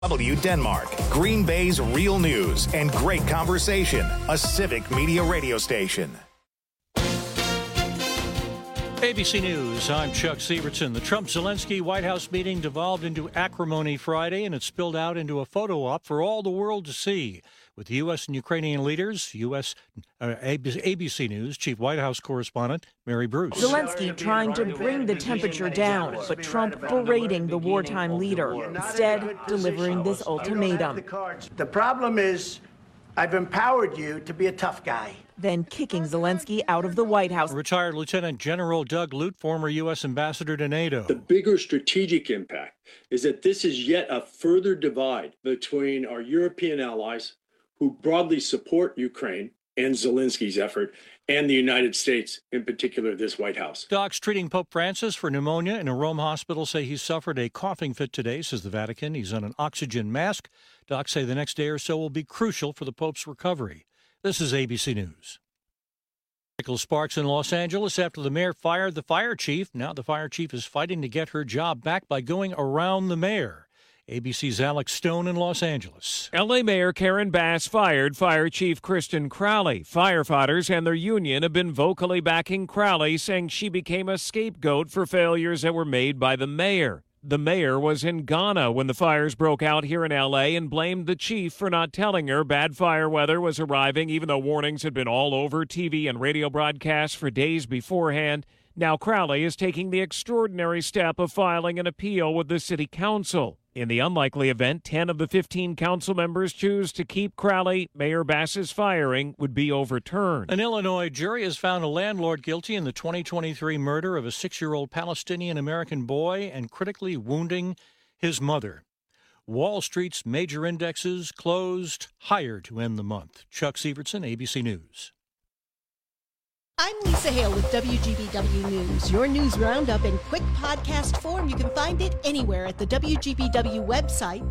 W Denmark, Green Bay's real news and great conversation, a civic media radio station. ABC News, I'm Chuck Sievertson. The Trump-Zelensky White House meeting devolved into acrimony Friday, and it spilled out into a photo op for all the world to see. With the U.S. and Ukrainian leaders, ABC News Chief White House correspondent Mary Bruce. Zelensky trying to bring the temperature down, but Trump berating the wartime leader, instead delivering this ultimatum. The problem is, I've empowered you to be a tough guy. Then kicking Zelensky out of the White House. Retired Lieutenant General Doug Lute, former U.S. ambassador to NATO. The bigger strategic impact is that this is yet a further divide between our European allies, who broadly support Ukraine and Zelensky's effort, and the United States, in particular this White House. Docs treating Pope Francis for pneumonia in a Rome hospital say he suffered a coughing fit today, says the Vatican. He's on an oxygen mask. Docs say the next day or so will be crucial for the Pope's recovery. This is ABC News. Nicholas Sparks in Los Angeles after the mayor fired the fire chief. Now the fire chief is fighting to get her job back by going around the mayor. ABC's Alex Stone in Los Angeles. L.A. Mayor Karen Bass fired Fire Chief Kristen Crowley. Firefighters and their union have been vocally backing Crowley, saying she became a scapegoat for failures that were made by the mayor. The mayor was in Ghana when the fires broke out here in L.A. and blamed the chief for not telling her bad fire weather was arriving, even though warnings had been all over TV and radio broadcasts for days beforehand. Now Crowley is taking the extraordinary step of filing an appeal with the city council. In the unlikely event 10 of the 15 council members choose to keep Crowley, Mayor Bass's firing would be overturned. An Illinois jury has found a landlord guilty in the 2023 murder of a 6-year-old Palestinian-American boy and critically wounding his mother. Wall Street's major indexes closed higher to end the month. Chuck Sievertson, ABC News. I'm Lisa Hale with WGBW News, your news roundup in quick podcast form. You can find it anywhere at the WGBW website,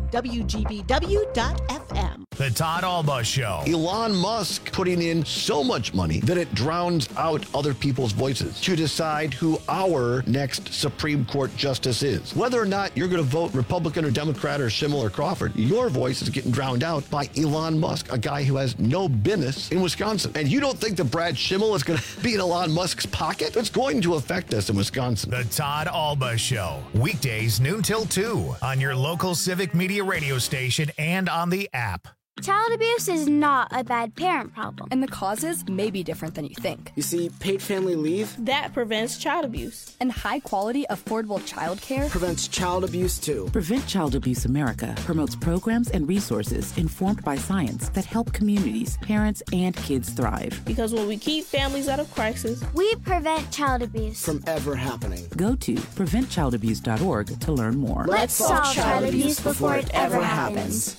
WGBW.FM. The Todd Alba Show. Elon Musk putting in so much money that it drowns out other people's voices to decide who our next Supreme Court justice is. Whether or not you're going to vote Republican or Democrat or Schimmel or Crawford, your voice is getting drowned out by Elon Musk, a guy who has no business in Wisconsin. And you don't think that Brad Schimmel is going to be in Elon Musk's pocket? It's going to affect us in Wisconsin. The Todd Alba Show. Weekdays noon till 2 on your local civic media radio station and on the app. Child abuse is not a bad parent problem. And the causes may be different than you think. You see, paid family leave that prevents child abuse. And high-quality, affordable childcare prevents child abuse, too. Prevent Child Abuse America promotes programs and resources informed by science that help communities, parents, and kids thrive. Because when we keep families out of crisis, we prevent child abuse from ever happening. Go to preventchildabuse.org to learn more. Let's solve child abuse before it ever happens.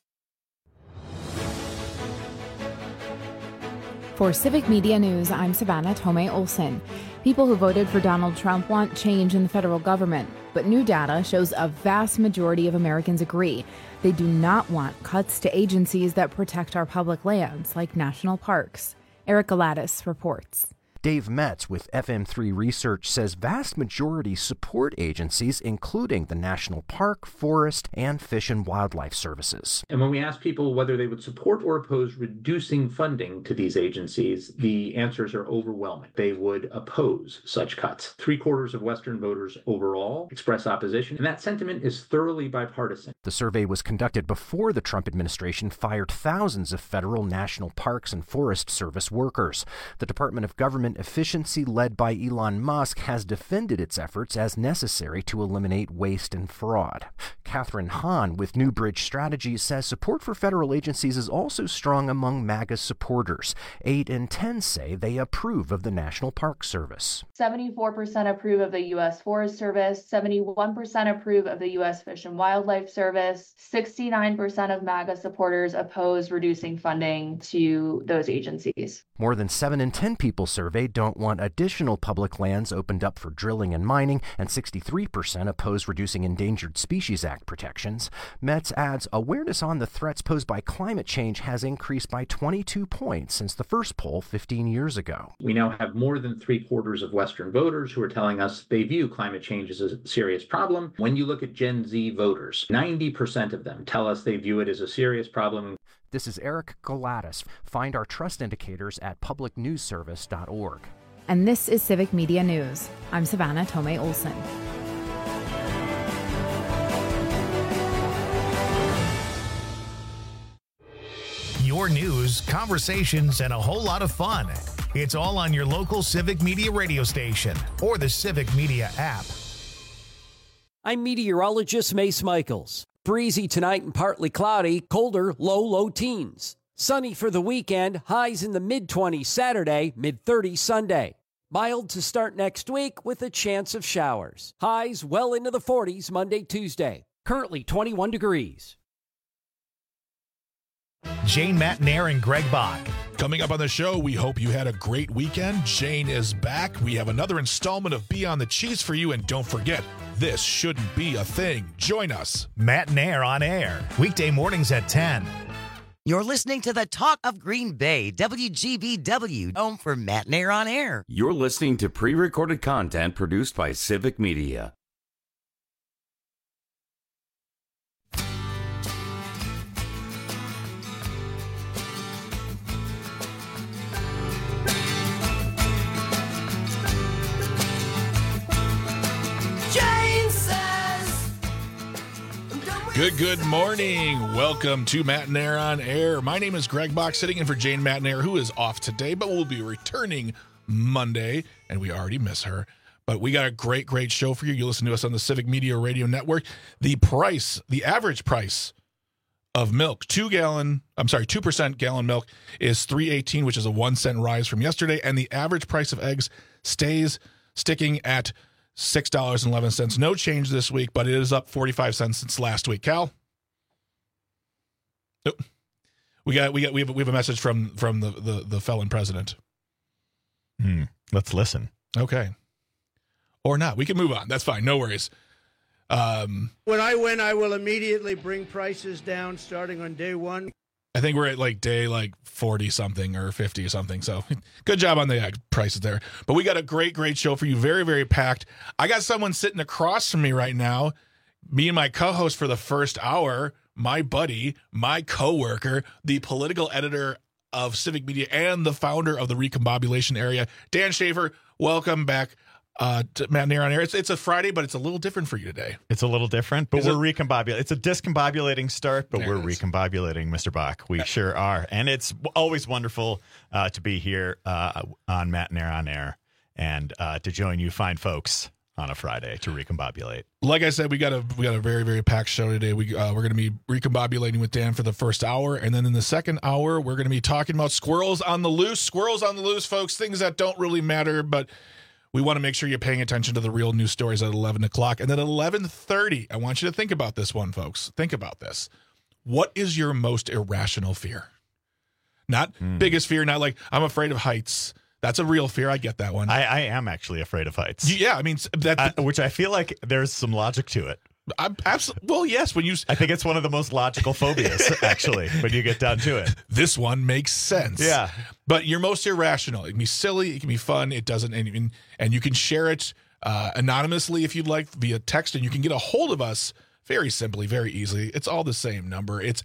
For Civic Media News, I'm Savannah Tomei Olson. People who voted for Donald Trump want change in the federal government, but new data shows a vast majority of Americans agree. They do not want cuts to agencies that protect our public lands, like national parks. Eric Galatis reports. Dave Metz with FM3 Research says vast majority support agencies, including the National Park, Forest, and Fish and Wildlife Services. And when we ask people whether they would support or oppose reducing funding to these agencies, the answers are overwhelming. They would oppose such cuts. 3/4 of Western voters overall express opposition, and that sentiment is thoroughly bipartisan. The survey was conducted before the Trump administration fired thousands of federal National Parks and Forest Service workers. The Department of Government Efficiency, led by Elon Musk, has defended its efforts as necessary to eliminate waste and fraud. Catherine Hahn with Newbridge Strategies says support for federal agencies is also strong among MAGA supporters. 8 in 10 say they approve of the National Park Service. 74% approve of the U.S. Forest Service, 71% approve of the U.S. Fish and Wildlife Service, 69% of MAGA supporters oppose reducing funding to those agencies. More than 7 in 10 people surveyed They don't want additional public lands opened up for drilling and mining, and 63% oppose reducing Endangered Species Act protections. Metz adds awareness on the threats posed by climate change has increased by 22 points since the first poll 15 years ago. We now have more than 3/4 of Western voters who are telling us they view climate change as a serious problem. When you look at Gen Z voters, 90% of them tell us they view it as a serious problem. This is Eric Galatis. Find our trust indicators at publicnewsservice.org. And this is Civic Media News. I'm Savannah Tomei Olson. Your news, conversations, and a whole lot of fun. It's all on your local Civic Media radio station or the Civic Media app. I'm meteorologist Mace Michaels. Breezy tonight and partly cloudy, colder, low teens. Sunny for the weekend, highs in the mid-20s Saturday, mid-30s Sunday. Mild to start next week with a chance of showers. Highs well into the 40s Monday, Tuesday. Currently 21 degrees. Jane Matnair and Greg Bach. Coming up on the show, we hope you had a great weekend. Jane is back. We have another installment of Beyond the Cheese for you, and don't forget, this shouldn't be a thing. Join us. Matnair on air, weekday mornings at 10. You're listening to the Talk of Green Bay, WGBW, home for Matnair on air. You're listening to pre-recorded content produced by Civic Media. Good morning. Welcome to Matnair on Air. My name is Greg Bach, sitting in for Jane Matnair, who is off today, but will be returning Monday, and we already miss her. But we got a great show for you. You listen to us on the Civic Media Radio Network. The average price of milk, 2% gallon milk is $3.18, which is a 1 cent rise from yesterday, and the average price of eggs stays sticking at $6.11. No change this week, but it is up 45 cents since last week. Cal? Oh, we have a message from the felon president. Let's listen. Okay. Or not. We can move on. That's fine. No worries. When I win, I will immediately bring prices down starting on day one. I think we're at day 40-something or 50-something. So good job on the prices there. But we got a great show for you. Very, very packed. I got someone sitting across from me right now. Me and my co-host for the first hour, my buddy, my co-worker, the political editor of Civic Media and the founder of the Recombobulation Area, Dan Schaefer. Welcome back to Matnair on Air. It's a Friday, but it's a little different for you today. It's a little different, but we're recombobulating. It's a discombobulating start, but we're recombobulating, Mr. Bach. We sure are. And it's always wonderful to be here on Matnair on Air and to join you fine folks on a Friday to recombobulate. Like I said, we got a very, very packed show today. We're going to be recombobulating with Dan for the first hour, and then in the second hour, we're going to be talking about squirrels on the loose. Squirrels on the loose, folks, things that don't really matter, but we want to make sure you're paying attention to the real news stories at 11 o'clock. And then at 11:30, I want you to think about this one, folks. Think about this. What is your most irrational fear? Not biggest fear, not like I'm afraid of heights. That's a real fear. I get that one. I am actually afraid of heights. Yeah, I mean, which I feel like there's some logic to it. Absolutely. Well, yes. I think it's one of the most logical phobias, actually, when you get down to it. This one makes sense. Yeah. But you're most irrational. It can be silly. It can be fun. It doesn't. And you can share it anonymously if you'd like via text, and you can get a hold of us very simply, very easily. It's all the same number. It's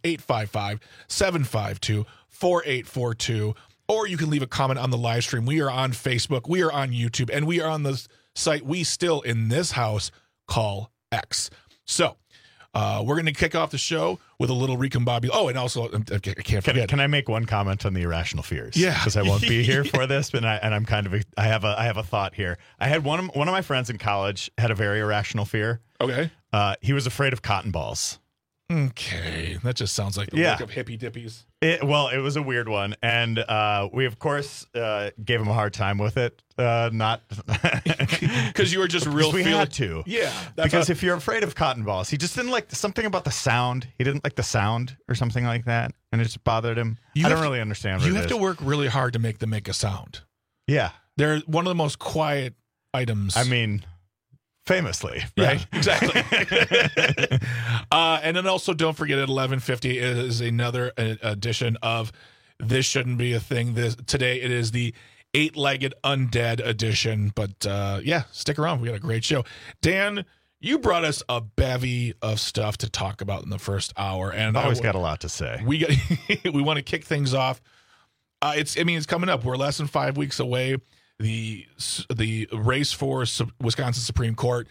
855-752-4842. Or you can leave a comment on the live stream. We are on Facebook. We are on YouTube. And we are on the site we still, in this house, call X. So we're going to kick off the show with a little recombobulation. Oh, and also, I can't forget. Can I make one comment on the irrational fears? Yeah. Because I won't be here for this, but I'm kind of I have a thought here. I had one of my friends in college had a very irrational fear. Okay. He was afraid of cotton balls. Okay. That just sounds like the work of hippy dippies. It was a weird one. And we, of course, gave him a hard time with it. Not because you were just real. We had to. Yeah. Because if you're afraid of cotton balls, he just didn't like something about the sound. He didn't like the sound or something like that. And it just bothered him. I don't really understand what it is. You have to work really hard to make them make a sound. Yeah. They're one of the most quiet items. I mean, famously, right? Yeah, exactly. And then also don't forget at 11:50 is another edition of This Shouldn't Be a Thing. Today it is the 8-legged undead edition. But stick around. We got a great show. Dan, you brought us a bevy of stuff to talk about in the first hour, and always got a lot to say. We want to kick things off. It's coming up. We're less than 5 weeks away. The race for Wisconsin Supreme Court,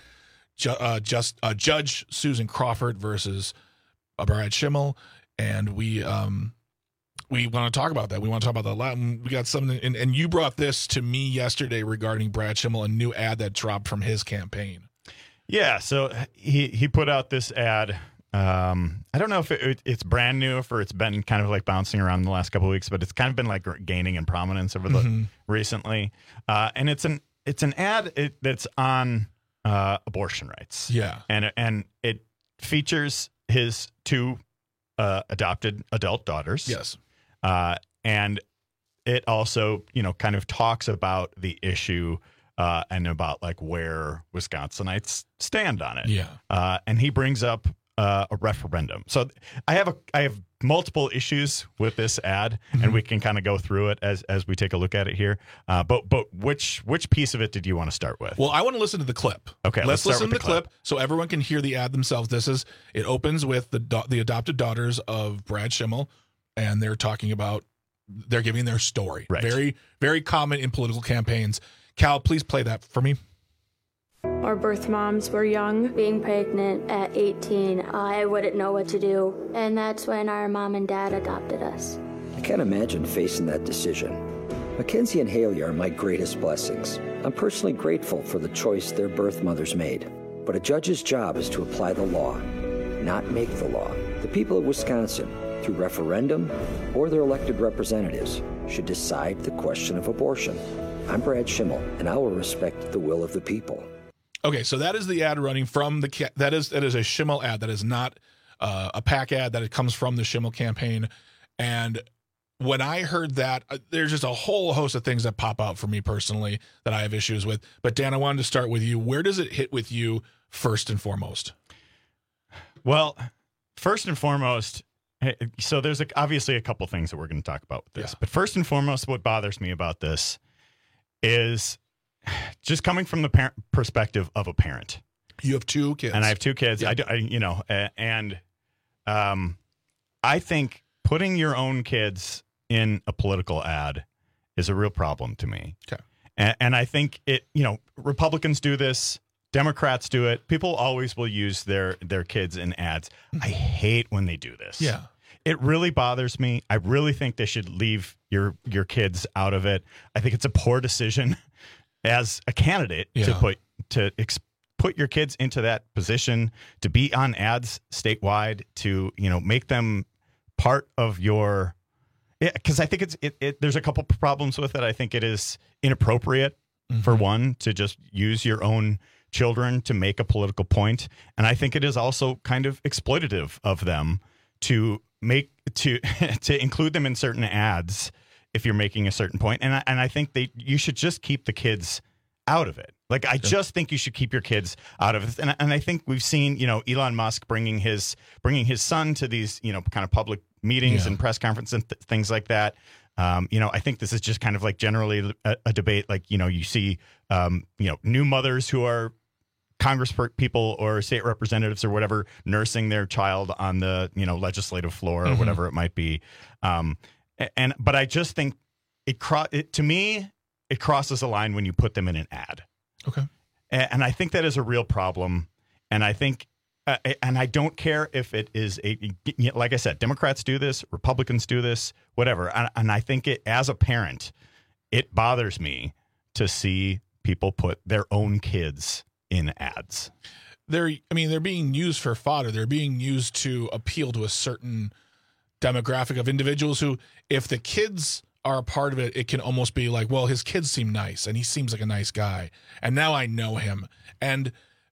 Judge Susan Crawford versus Brad Schimel, and we want to talk about that. We want to talk about that a lot. And we got something, and you brought this to me yesterday regarding Brad Schimel, a new ad that dropped from his campaign. Yeah, so he put out this ad. I don't know if it's brand new or it's been kind of like bouncing around the last couple of weeks, but it's kind of been like gaining in prominence over the recently. And it's an ad that's on abortion rights. Yeah, and it features his 2 adopted adult daughters. Yes, and it also kind of talks about the issue. And about like where Wisconsinites stand on it. Yeah, and he brings up a referendum. So I have multiple issues with this ad, and we can kind of go through it as we take a look at it here. But which piece of it did you want to start with? Well, I want to listen to the clip. Okay, let's listen to the clip so everyone can hear the ad themselves. It opens with the adopted daughters of Brad Schimel, and they're talking about they're giving their story. Right. Very, very common in political campaigns. Cal, please play that for me. Our birth moms were young. Being pregnant at 18, I wouldn't know what to do. And that's when our mom and dad adopted us. I can't imagine facing that decision. Mackenzie and Haley are my greatest blessings. I'm personally grateful for the choice their birth mothers made. But a judge's job is to apply the law, not make the law. The people of Wisconsin, through referendum or their elected representatives, should decide the question of abortion. I'm Brad Schimel, and I will respect the will of the people. Okay, so that is the ad running from that is a Schimel ad. That is not a PAC ad. That it comes from the Schimel campaign. And when I heard that, there's just a whole host of things that pop out for me personally that I have issues with. But Dan, I wanted to start with you. Where does it hit with you first and foremost? Well, first and foremost, so there's obviously a couple things that we're going to talk about with this. Yeah. But first and foremost, what bothers me about this is just coming from the perspective of a parent. You have 2 kids. And I have 2 kids. Yeah. I think putting your own kids in a political ad is a real problem to me. Okay. And I think Republicans do this. Democrats do it. People always will use their kids in ads. I hate when they do this. Yeah. It really bothers me. I really think they should leave your kids out of it. I think it's a poor decision as a candidate to put your kids into that position, to be on ads statewide, to make them part of your. Because I think there's a couple problems with it. I think it is inappropriate for one to just use your own children to make a political point, and I think it is also kind of exploitative of them to include them in certain ads if you're making a certain point. And I think you should just keep the kids out of it. Like, I just think you should keep your kids out of it. And I think we've seen, Elon Musk bringing his son to these, kind of public meetings and press conferences and things like that. I think this is just kind of like generally a debate. Like, you see, new mothers who are Congress people or state representatives or whatever nursing their child on the legislative floor or whatever it might be, but I just think to me it crosses a line when you put them in an ad. Okay, and I think that is a real problem. And I think and I don't care if it is like I said, Democrats do this, Republicans do this, whatever. And I think as a parent, it bothers me to see people put their own kids in ads. They're being used for fodder. They're being used to appeal to a certain demographic of individuals who, if the kids are a part of it, it can almost be like, well, his kids seem nice and he seems like a nice guy. And now I know him. And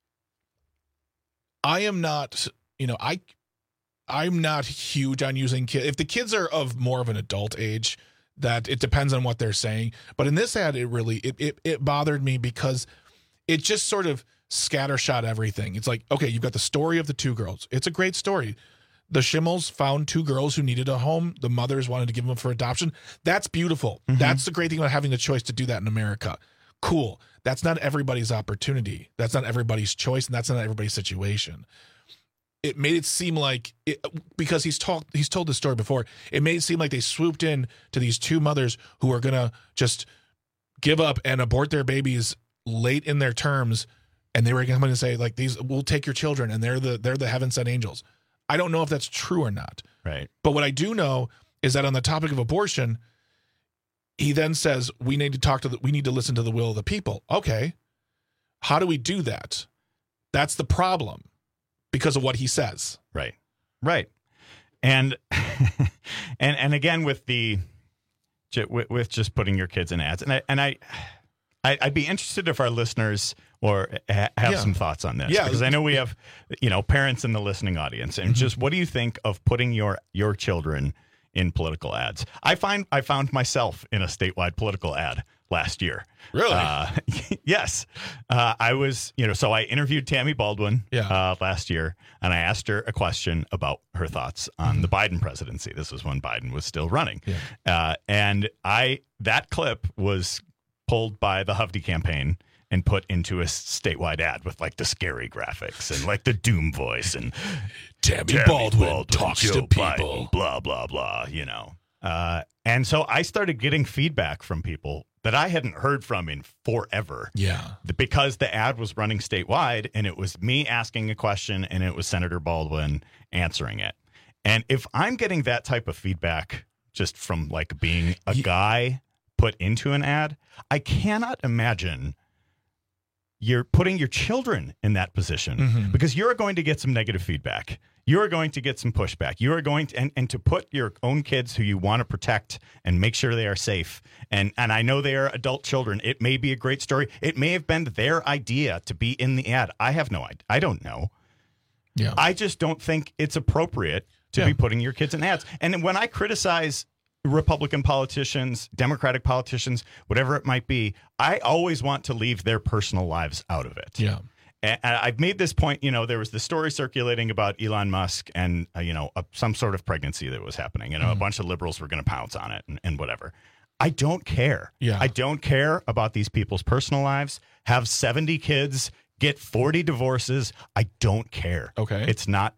I am not, I'm not huge on using kids. If the kids are of more of an adult age, that it depends on what they're saying. But in this ad, it bothered me because it just sort of scattershot everything. It's like, okay, you've got the story of the two girls. It's a great story. The Schimmels found two girls who needed a home. The mothers wanted to give them for adoption. That's beautiful. Mm-hmm. That's the great thing about having the choice to do that in America. Cool. That's not everybody's opportunity. That's not everybody's choice, and that's not everybody's situation. It made it seem like, because he's told this story before, it made it seem like they swooped in to these two mothers who are going to just give up and abort their babies late in their terms, and they were going to come in and say, like, we'll take your children, and they're the heaven-sent angels. I don't know if that's true or not. Right. But what I do know is that on the topic of abortion, he then says we need to listen to the will of the people. Okay. How do we do that? That's the problem because of what he says. Right. Right. And and again with just putting your kids in ads, and I'd be interested if our listeners have some thoughts on this, because I know we have, parents in the listening audience, and just what do you think of putting your children in political ads? I found myself in a statewide political ad last year. Really? Yes. I was, so I interviewed Tammy Baldwin last year, and I asked her a question about her thoughts on the Biden presidency. This was when Biden was still running. Yeah. And that clip was pulled by the Hovde campaign and put into a statewide ad with like the scary graphics and like the doom voice and Tammy Baldwin talks Joe to people, Biden, blah, blah, blah, And so I started getting feedback from people that I hadn't heard from in forever. Yeah. Because the ad was running statewide, and it was me asking a question and it was Senator Baldwin answering it. And if I'm getting that type of feedback just from like being a guy put into an ad, I cannot imagine you're putting your children in that position, because you're going to get some negative feedback. You're going to get some pushback. You are going to, and to put your own kids who you want to protect and make sure they are safe. And I know they are adult children. It may be a great story. It may have been their idea to be in the ad. I have no idea. I don't know. Yeah. I just don't think it's appropriate to be putting your kids in ads. And when I criticize Republican politicians, Democratic politicians, whatever it might be, I always want to leave their personal lives out of it. Yeah. And I've made this point, there was the story circulating about Elon Musk and, some sort of pregnancy that was happening. A bunch of liberals were going to pounce on it and whatever. I don't care. Yeah. I don't care about these people's personal lives. Have 70 kids, get 40 divorces. I don't care. Okay. It's not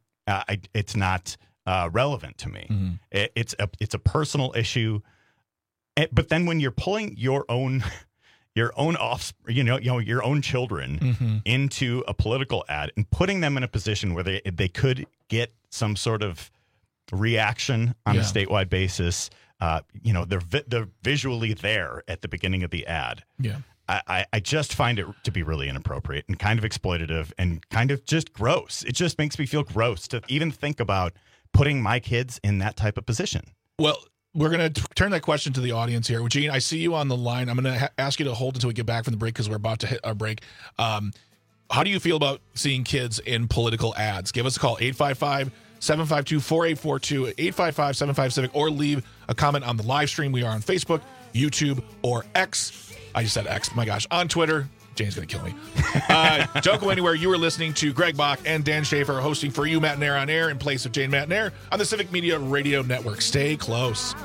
relevant to me. It's a personal issue. But then when you're pulling your own offspring, your own children into a political ad and putting them in a position where they could get some sort of reaction on a statewide basis, they're visually there at the beginning of the ad. Yeah. I just find it to be really inappropriate and kind of exploitative and kind of just gross. It just makes me feel gross to even think about putting my kids in that type of position. Well, we're going to turn that question to the audience here. Gene, I see you on the line. I'm going to ask you to hold until we get back from the break because we're about to hit our break. How do you feel about seeing kids in political ads? Give us a call, 855-752-4842, 855-75-CIVIC, or leave a comment on the live stream. We are on Facebook, YouTube, or X. I just said X. My gosh. On Twitter. Jane's going to kill me. Don't go anywhere. You are listening to Greg Bach and Dan Schaefer hosting For You, Matt and Air on air in place of Jane, Matt and Air on the Civic Media Radio Network. Stay close.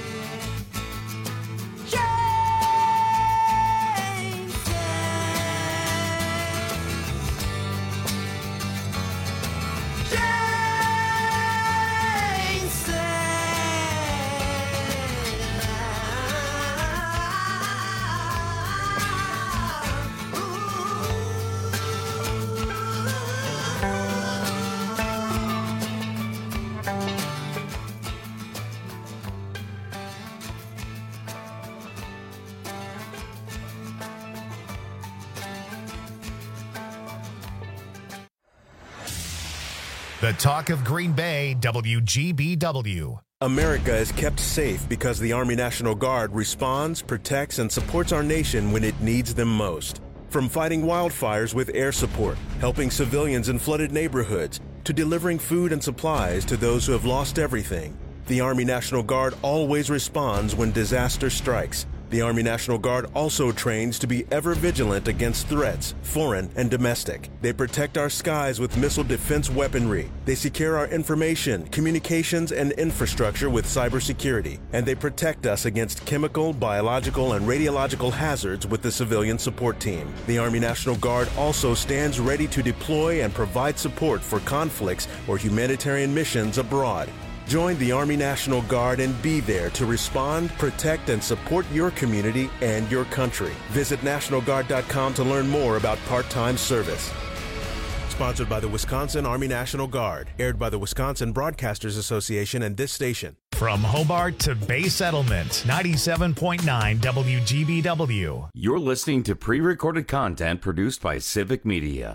The talk of Green Bay, WGBW. America is kept safe because the Army National Guard responds, protects, and supports our nation when it needs them most. From fighting wildfires with air support, helping civilians in flooded neighborhoods, to delivering food and supplies to those who have lost everything, The Army National Guard always responds when disaster strikes. The Army National Guard also trains to be ever vigilant against threats, foreign and domestic. They protect our skies with missile defense weaponry. They secure our information, communications, and infrastructure with cybersecurity. And they protect us against chemical, biological, and radiological hazards with the civilian support team. The Army National Guard also stands ready to deploy and provide support for conflicts or humanitarian missions abroad. Join the Army National Guard and be there to respond, protect, and support your community and your country. Visit NationalGuard.com to learn more about part-time service. Sponsored by the Wisconsin Army National Guard. Aired by the Wisconsin Broadcasters Association and this station. From Hobart to Bay Settlement, 97.9 WGBW. You're listening to pre-recorded content produced by Civic Media.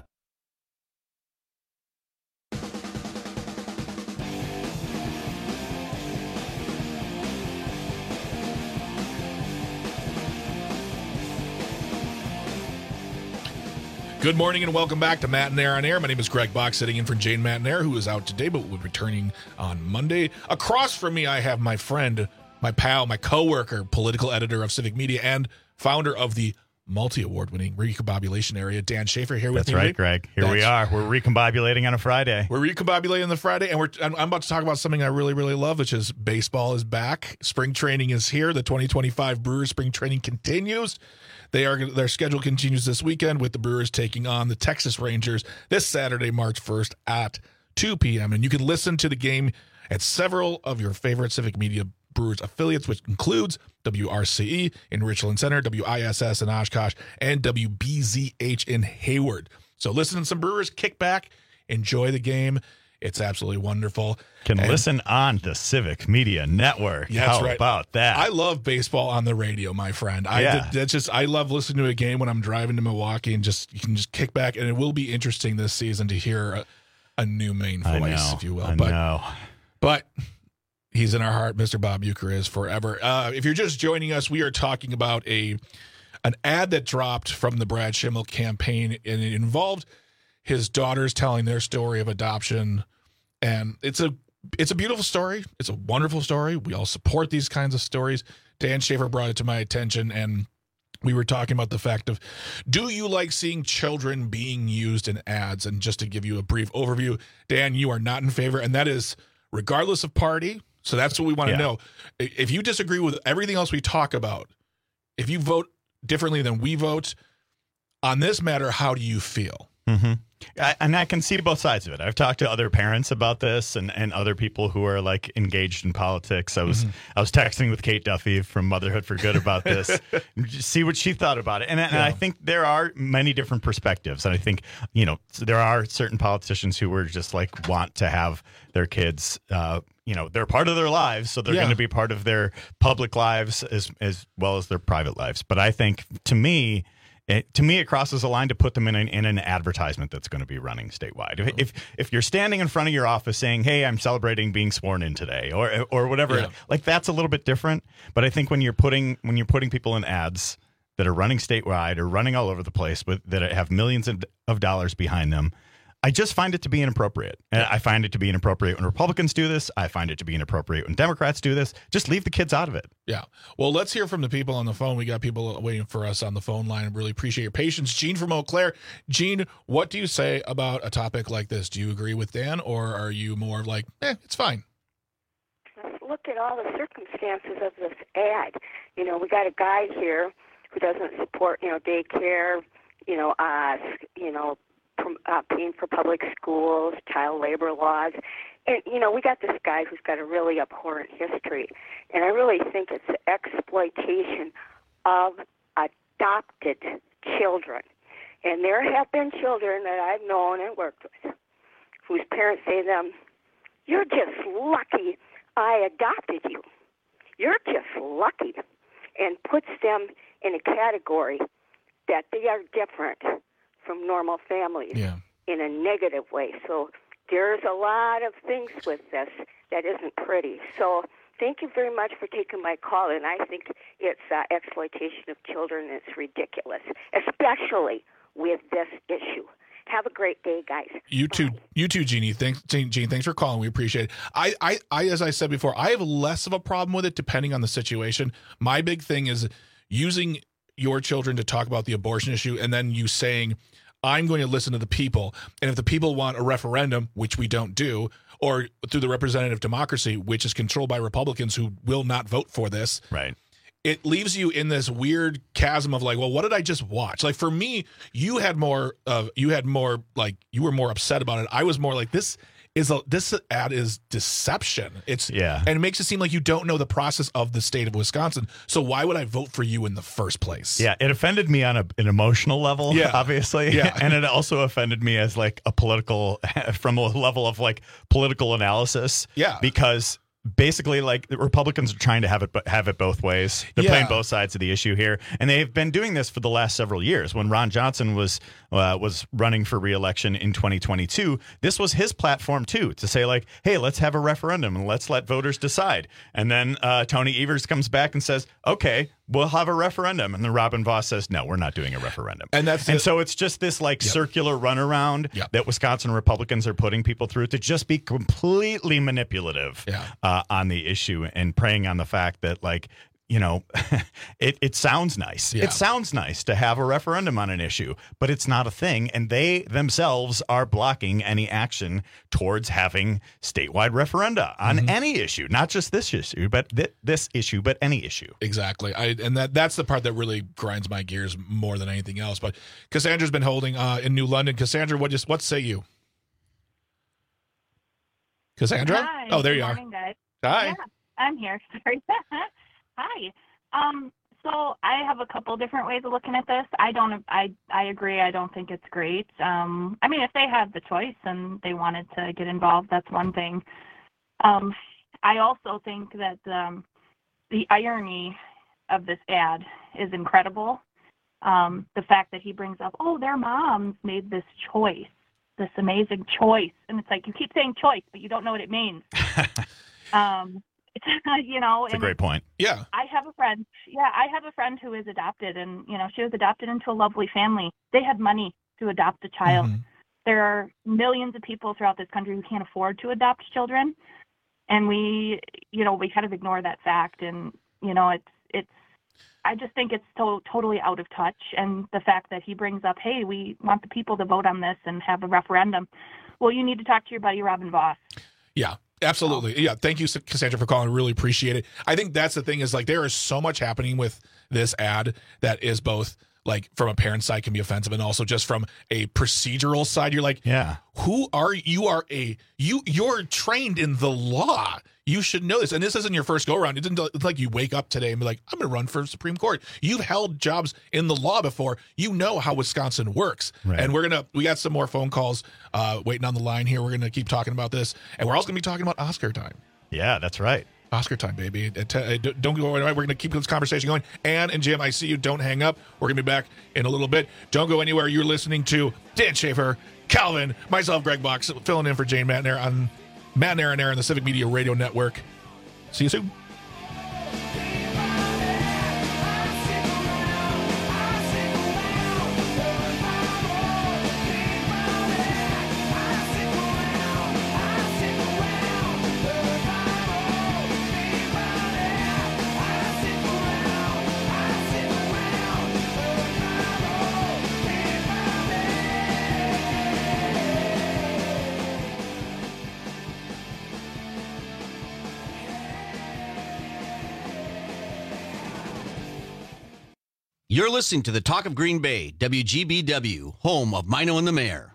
Good morning and welcome back to Matt and Air on Air. My name is Greg Bach, sitting in for Jane Matt and Air, who is out today but will be returning on Monday. Across from me, I have my friend, my pal, my co-worker, political editor of Civic Media and founder of the multi-award-winning Recombobulation Area, Dan Schaefer, here with me. That's right, Greg. Here we are. We're recombobulating on a Friday. We're recombobulating on the Friday, and I'm about to talk about something I really, really love, which is baseball is back. Spring training is here. The 2025 Brewers spring training continues. Their schedule continues this weekend with the Brewers taking on the Texas Rangers this Saturday, March 1st at 2 p.m. And you can listen to the game at several of your favorite Civic Media Brewers affiliates, which includes WRCE in Richland Center, WISS in Oshkosh, and WBZH in Hayward. So listen to some Brewers, kick back, enjoy the game. It's absolutely wonderful. Listen on the Civic Media Network. Yeah, How about that? I love baseball on the radio, my friend. I love listening to a game when I'm driving to Milwaukee and you can just kick back, and it will be interesting this season to hear a new main voice, if you will. But he's in our heart. Mr. Bob Uecker is forever. If you're just joining us, we are talking about an ad that dropped from the Brad Schimmel campaign, and it involved his daughters telling their story of adoption. And it's a beautiful story. It's a wonderful story. We all support these kinds of stories. Dan Schaefer brought it to my attention, and we were talking about the fact of, do you like seeing children being used in ads? And just to give you a brief overview, Dan, you are not in favor, and that is regardless of party. So that's what we want to know. If you disagree with everything else we talk about, if you vote differently than we vote on this matter, how do you feel? Mm-hmm. And I can see both sides of it. I've talked to other parents about this and other people who are like engaged in politics. I was texting with Kate Duffy from Motherhood for Good about this, see what she thought about it. And I think there are many different perspectives. And I think, there are certain politicians who were just like want to have their kids, they're part of their lives. So they're going to be part of their public lives as well as their private lives. But I think to me, it crosses a line to put them in an advertisement that's going to be running statewide. If you're standing in front of your office saying, "Hey, I'm celebrating being sworn in today," or whatever, like that's a little bit different. But I think when you're putting people in ads that are running statewide or running all over the place, that have millions of dollars behind them, I just find it to be inappropriate. And I find it to be inappropriate when Republicans do this. I find it to be inappropriate when Democrats do this. Just leave the kids out of it. Yeah. Well, let's hear from the people on the phone. We got people waiting for us on the phone line. I really appreciate your patience. Gene from Eau Claire. Gene, what do you say about a topic like this? Do you agree with Dan, or are you more like, it's fine? Let's look at all the circumstances of this ad. We got a guy here who doesn't support, daycare, paying for public schools, child labor laws. And, we got this guy who's got a really abhorrent history. And I really think it's the exploitation of adopted children. And there have been children that I've known and worked with whose parents say to them, "You're just lucky I adopted you. You're just lucky." And puts them in a category that they are different from normal families in a negative way. So there's a lot of things with this that isn't pretty. So thank you very much for taking my call, and I think it's exploitation of children. It's ridiculous, especially with this issue. Have a great day, guys. You too, Jeannie. Thanks, Jean. Thanks for calling. We appreciate it. I, as I said before, I have less of a problem with it depending on the situation. My big thing is using your children to talk about the abortion issue, and then you saying, "I'm going to listen to the people," and if the people want a referendum, which we don't do, or through the representative democracy, which is controlled by Republicans who will not vote for this, right? It leaves you in this weird chasm of like, well, what did I just watch? Like for me, you were more upset about it. I was more like, this ad is deception. And it makes it seem like you don't know the process of the state of Wisconsin. So why would I vote for you in the first place? Yeah, it offended me on an emotional level, obviously. Yeah. And it also offended me as like from a level of like political analysis. Yeah. Because basically, like, the Republicans are trying to have it both ways. They're playing both sides of the issue here, and they've been doing this for the last several years. When Ron Johnson was running for re-election in 2022, this was his platform too, to say like, "Hey, let's have a referendum and let's let voters decide." And then Tony Evers comes back and says, "Okay, we'll have a referendum," and then Robin Vos says, "No, we're not doing a referendum." And so it's just this like circular runaround that Wisconsin Republicans are putting people through to just be completely manipulative on the issue and preying on the fact that, like, you know, it sounds nice. Yeah. It sounds nice to have a referendum on an issue, but it's not a thing. And they themselves are blocking any action towards having statewide referenda on any issue, not just this issue, but this issue, but any issue. Exactly. And that's the part that really grinds my gears more than anything else. But Cassandra's been holding in New London. Cassandra, what say you? Cassandra? Hi. Oh, there you Good morning, are. Guys. Hi. Yeah, I'm here. Sorry. Hi. So I have a couple different ways of looking at this. I agree. I don't think it's great. I mean, if they had the choice and they wanted to get involved, that's one thing. I also think that the irony of this ad is incredible. The fact that he brings up, oh, their moms made this choice, this amazing choice. And it's like, you keep saying choice, but you don't know what it means. You know, it's a great point. Yeah. I have a friend who is adopted, and, you know, she was adopted into a lovely family. They had money to adopt a child. There are millions of people throughout this country who can't afford to adopt children. And we kind of ignore that fact. And, you know, I just think it's totally out of touch. And the fact that he brings up, hey, we want the people to vote on this and have a referendum. Well, you need to talk to your buddy, Robin Vos. Yeah. Absolutely. Yeah. Thank you, Cassandra, for calling. Really appreciate it. I think that's the thing is, like, there is so much happening with this ad that is both, like, from a parent side can be offensive, and also just from a procedural side. You're like, who are you? You're trained in the law. You should know this. And this isn't your first go around. It's like you wake up today and be like, I'm going to run for Supreme Court. You've held jobs in the law before. You know how Wisconsin works. Right. And we got some more phone calls waiting on the line here. We're going to keep talking about this. And we're also going to be talking about Oscar time. Yeah, that's right. Oscar time, baby. Don't go away. We're going to keep this conversation going. Ann and Jim, I see you. Don't hang up. We're going to be back in a little bit. Don't go anywhere. You're listening to Dan Schaefer, Calvin, myself, Greg Box, filling in for Jane Matnair on Matnair on Air on the Civic Media Radio Network. See you soon. You're listening to the Talk of Green Bay, WGBW, home of Mino and the Mayor.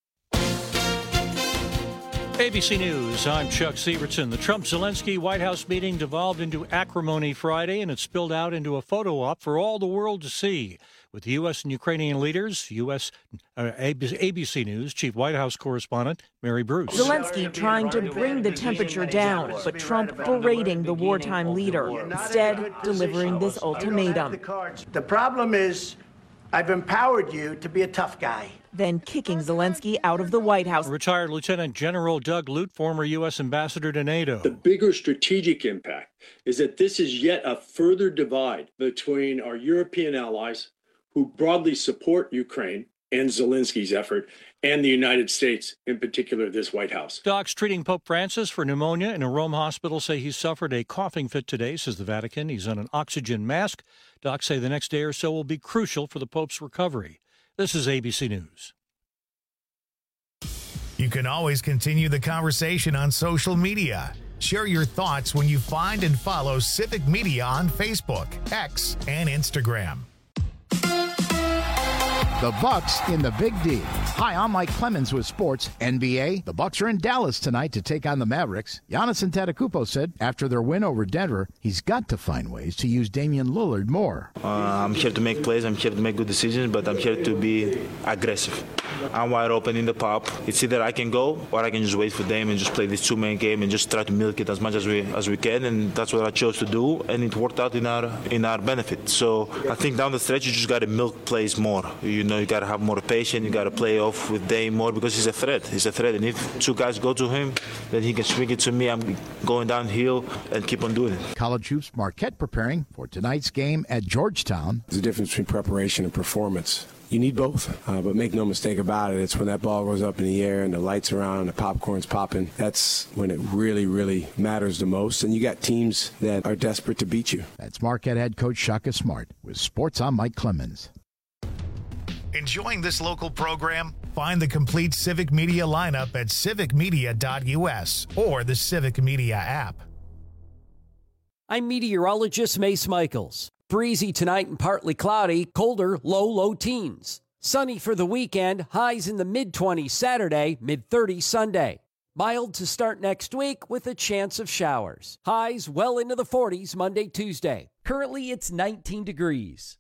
ABC News, I'm Chuck Sievertson. The Trump-Zelensky White House meeting devolved into acrimony Friday, and it spilled out into a photo op for all the world to see. With the U.S. and Ukrainian leaders, ABC News Chief White House Correspondent Mary Bruce. Zelensky trying to bring the temperature down, but Trump berating the wartime leader, instead delivering this ultimatum. The problem is, I've empowered you to be a tough guy. Then kicking Zelensky out of the White House. Retired Lieutenant General Doug Lute, former U.S. ambassador to NATO. The bigger strategic impact is that this is yet a further divide between our European allies, who broadly support Ukraine, and Zelensky's effort, and the United States, in particular, this White House. Docs treating Pope Francis for pneumonia in a Rome hospital say he suffered a coughing fit today, says the Vatican. He's on an oxygen mask. Docs say the next day or so will be crucial for the Pope's recovery. This is ABC News. You can always continue the conversation on social media. Share your thoughts when you find and follow Civic Media on Facebook, X, and Instagram. The Bucks in the Big D. Hi, I'm Mike Clemens with Sports. NBA, the Bucks are in Dallas tonight to take on the Mavericks. Giannis Antetokounmpo said after their win over Denver, he's got to find ways to use Damian Lillard more. I'm here to make plays, I'm here to make good decisions, but I'm here to be aggressive. I'm wide open in the pop. It's either I can go or I can just wait for Dame and just play this two-man game and just try to milk it as much as we can, and that's what I chose to do, and it worked out in our benefit. So I think down the stretch you just got to milk plays more. You got to have more patience. You got to play off with Dame more because he's a threat. He's a threat, and if two guys go to him, then he can swing it to me. I'm going downhill and keep on doing it. College hoops Marquette preparing for tonight's game at Georgetown. There's a difference between preparation and performance. You need both, but make no mistake about it. It's when that ball goes up in the air and the lights are on and the popcorn's popping. That's when it really, really matters the most. And you got teams that are desperate to beat you. That's Marquette head coach Shaka Smart with Sports. I'm Mike Clemens. Enjoying this local program? Find the complete Civic Media lineup at civicmedia.us or the Civic Media app. I'm meteorologist Mace Michaels. Breezy tonight and partly cloudy, colder, low teens. Sunny for the weekend, highs in the mid-20s Saturday, mid-30s Sunday. Mild to start next week with a chance of showers. Highs well into the 40s Monday, Tuesday. Currently, it's 19 degrees.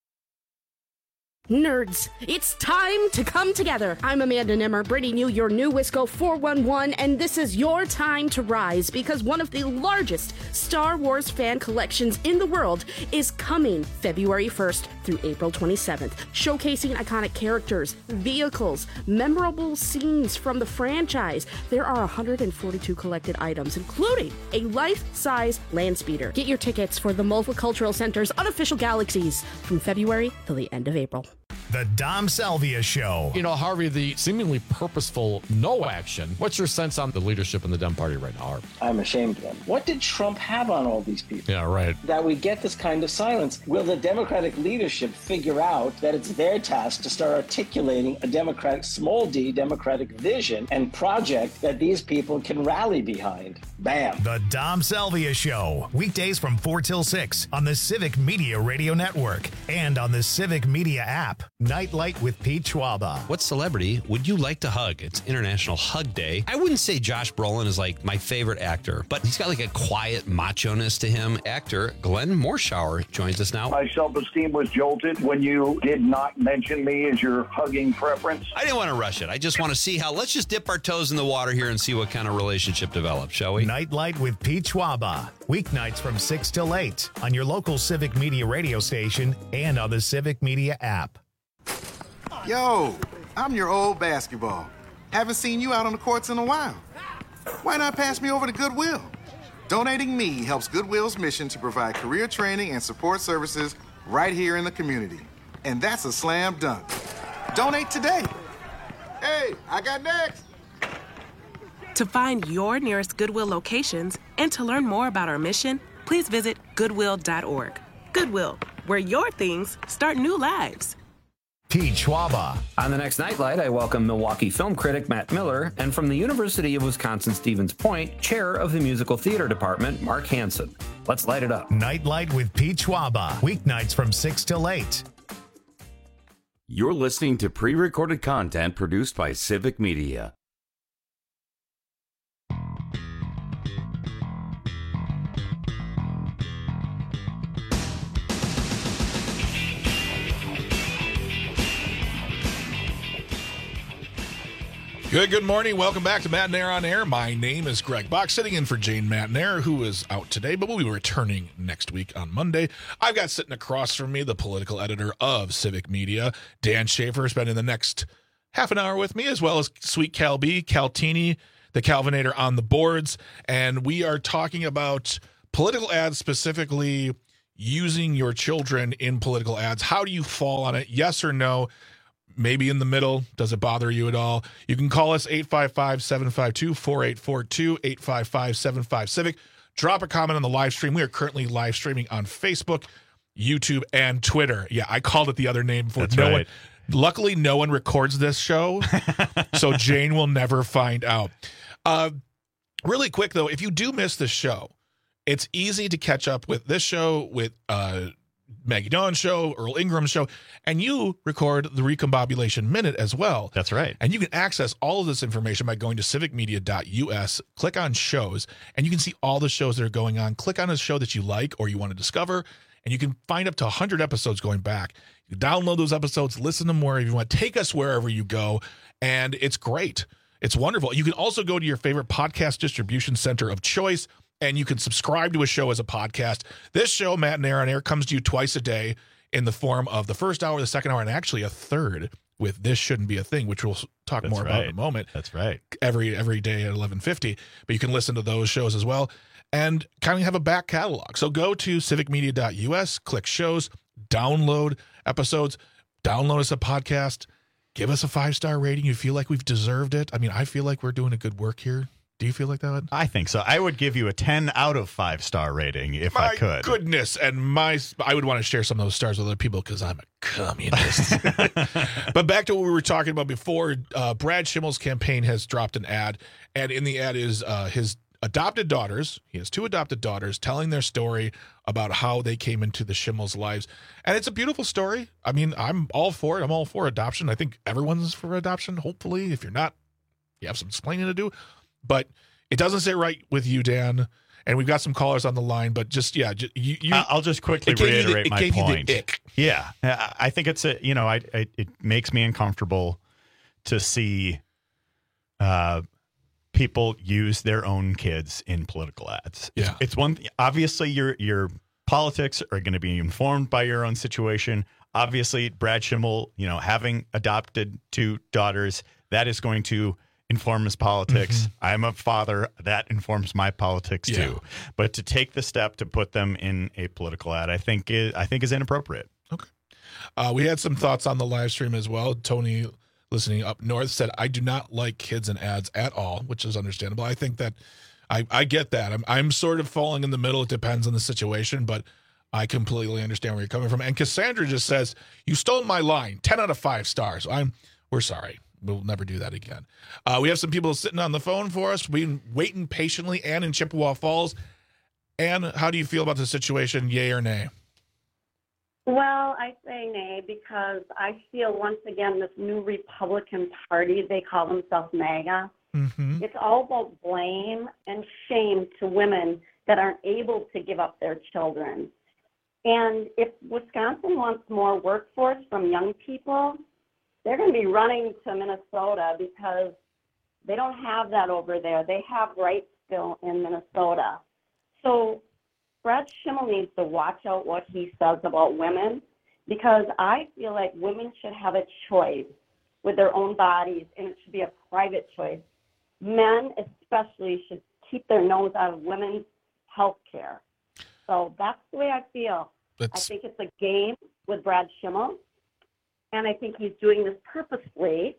Nerds, it's time to come together. I'm Amanda Nimmer, bringing you your new Wisco 411, and this is your time to rise because one of the largest Star Wars fan collections in the world is coming February 1st through April 27th, showcasing iconic characters, vehicles, memorable scenes from the franchise. There are 142 collected items, including a life-size land speeder. Get your tickets for the Multicultural Center's unofficial Galaxies from February till the end of April. The Dom Salvia Show. You know, Harvey, the seemingly purposeful no action. What's your sense on the leadership in the Dem Party right now, Harvey? I'm ashamed of them. What did Trump have on all these people? Yeah, right. That we get this kind of silence. Will the Democratic leadership figure out that it's their task to start articulating a Democratic, small d, Democratic vision and project that these people can rally behind? Bam. The Dom Salvia Show. Weekdays from 4 till 6 on the Civic Media Radio Network and on the Civic Media app. Nightlight with Pete Schwaba. What celebrity would you like to hug? It's International Hug Day. I wouldn't say Josh Brolin is like my favorite actor, but he's got like a quiet macho-ness to him. Actor Glenn Morshower joins us now. My self-esteem was jolted when you did not mention me as your hugging preference. I didn't want to rush it. I just want to see how, let's just dip our toes in the water here and see what kind of relationship develops, shall we? Nightlight with Pete Schwaba. Weeknights from 6 till 8 on your local Civic Media radio station and on the Civic Media app. Yo, I'm your old basketball. Haven't seen you out on the courts in a while. Why not pass me over to Goodwill? Donating me helps Goodwill's mission to provide career training and support services right here in the community. And that's a slam dunk. Donate today. Hey, I got next. To find your nearest Goodwill locations and to learn more about our mission, please visit Goodwill.org. Goodwill, where your things start new lives. Pete Schwaba. On the next Nightlight, I welcome Milwaukee film critic Matt Miller, and from the University of Wisconsin-Stevens Point, chair of the musical theater department, Mark Hansen. Let's light it up. Nightlight with Pete Schwaba. Weeknights from 6 till 8. You're listening to pre-recorded content produced by Civic Media. Good morning. Welcome back to Matt and Air on Air. My name is Greg Bach, sitting in for Jane Matnair, who is out today, but will be returning next week on Monday. I've got sitting across from me the political editor of Civic Media, Dan Schaefer, spending the next half an hour with me, as well as Sweet Cal B, Caltini, the Calvinator on the boards. And we are talking about political ads, specifically using your children in political ads. How do you fall on it? Yes or no? maybe in the middle. Does it bother you at all? You can call us 855-752-4842, 855-75-CIVIC. Drop a comment on the live stream. We are currently live streaming on Facebook, YouTube, and Twitter. Yeah, I called it the other name before. That's right. Luckily, no one records this show, so Jane will never find out. Really quick, though, if you do miss this show, it's easy to catch up with this show, with Maggie Dawn's show, Earl Ingram's show, and you record the Recombobulation Minute as well. That's right. And you can access all of this information by going to civicmedia.us, click on shows, and you can see all the shows that are going on. Click on a show that you like or you want to discover, and you can find up to 100 episodes going back. You download those episodes, listen to them wherever you want, take us wherever you go, and it's great. It's wonderful. You can also go to your favorite podcast distribution center of choice, and you can subscribe to a show as a podcast. This show, Matt and Aaron Air, comes to you twice a day in the form of the first hour, the second hour, and actually a third with This Shouldn't Be a Thing, which we'll talk more about in a moment. That's right. Every day at 11:50. But you can listen to those shows as well and kind of have a back catalog. So go to civicmedia.us, click shows, download episodes, download us a podcast, give us a 5-star rating. You feel like we've deserved it. I mean, I feel like we're doing a good work here. Do you feel like that? I think so. I would give you a 10 out of 5-star rating if I could. My goodness. And I would want to share some of those stars with other people because I'm a communist. But back to what we were talking about before, Brad Schimmel's campaign has dropped an ad. And in the ad is his adopted daughters. He has 2 adopted daughters telling their story about how they came into the Schimmel's lives. And it's a beautiful story. I mean, I'm all for it. I'm all for adoption. I think everyone's for adoption, hopefully. If you're not, you have some explaining to do. But it doesn't sit right with you, Dan. And we've got some callers on the line, but I'll just quickly reiterate my point. Yeah, I think it's it makes me uncomfortable to see people use their own kids in political ads. Yeah, it's one. Obviously, your politics are going to be informed by your own situation. Obviously, Brad Schimmel, having adopted 2 daughters, that is going to inform his politics. Mm-hmm. I'm a father. That informs my politics too. But to take the step to put them in a political ad, I think is inappropriate. Okay. We had some thoughts on the live stream as well. Tony, listening up north, said, I do not like kids in ads at all, which is understandable. I think that I get that. I'm sort of falling in the middle. It depends on the situation, but I completely understand where you're coming from. And Cassandra just says, you stole my line. 10 out of 5 stars. We're sorry. We'll never do that again. We have some people sitting on the phone for us. We've been waiting patiently. Ann in Chippewa Falls. Ann, how do you feel about the situation, yay or nay? Well, I say nay because I feel once again this new Republican Party, they call themselves MAGA. Mm-hmm. It's all about blame and shame to women that aren't able to give up their children. And if Wisconsin wants more workforce from young people, they're going to be running to Minnesota because they don't have that over there. They have Wrightsville in Minnesota. So Brad Schimmel needs to watch out what he says about women because I feel like women should have a choice with their own bodies, and it should be a private choice. Men especially should keep their nose out of women's health care. So that's the way I feel. I think it's a game with Brad Schimmel. And I think he's doing this purposely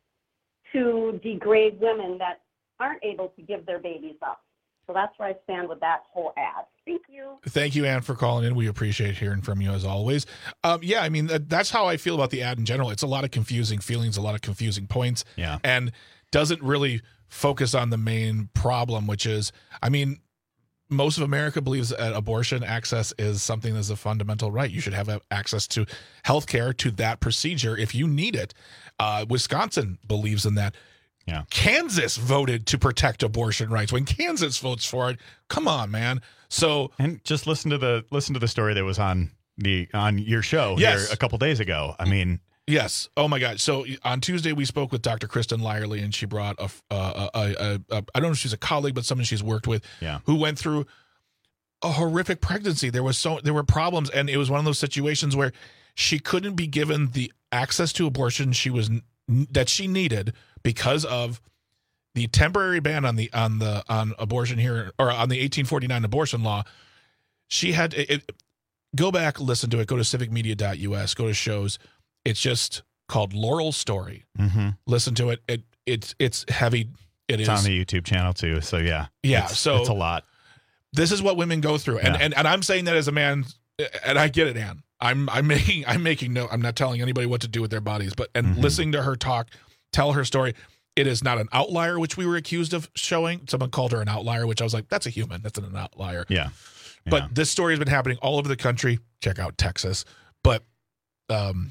to degrade women that aren't able to give their babies up. So that's where I stand with that whole ad. Thank you. Thank you, Ann, for calling in. We appreciate hearing from you as always. I mean, that's how I feel about the ad in general. It's a lot of confusing feelings, a lot of confusing points. Yeah. And doesn't really focus on the main problem, which is, I mean, most of America believes that abortion access is something that's a fundamental right. You should have access to health care, to that procedure if you need it. Wisconsin believes in that. Yeah. Kansas voted to protect abortion rights. When Kansas votes for it, come on, man. So and just listen to the story that was on your show here a couple days ago. I mean, yes. Oh my God. So on Tuesday we spoke with Dr. Kristen Lyerly, and she brought I don't know if she's a colleague, but someone she's worked with, who went through a horrific pregnancy. There were problems, and it was one of those situations where she couldn't be given the access to abortion that she needed because of the temporary ban on abortion here, or on the 1849 abortion law. She had go back, listen to it, go to civicmedia.us, go to shows. It's just called Laurel Story. Mm-hmm. Listen to it. It's heavy. It's on the YouTube channel too. So yeah. So it's a lot. This is what women go through. And I'm saying that as a man, and I get it, Ann. I'm making no, I'm not telling anybody what to do with their bodies, but listening to her tell her story, it is not an outlier, which we were accused of showing. Someone called her an outlier, which I was like, that's a human. That's an outlier. Yeah. But this story has been happening all over the country. Check out Texas. But the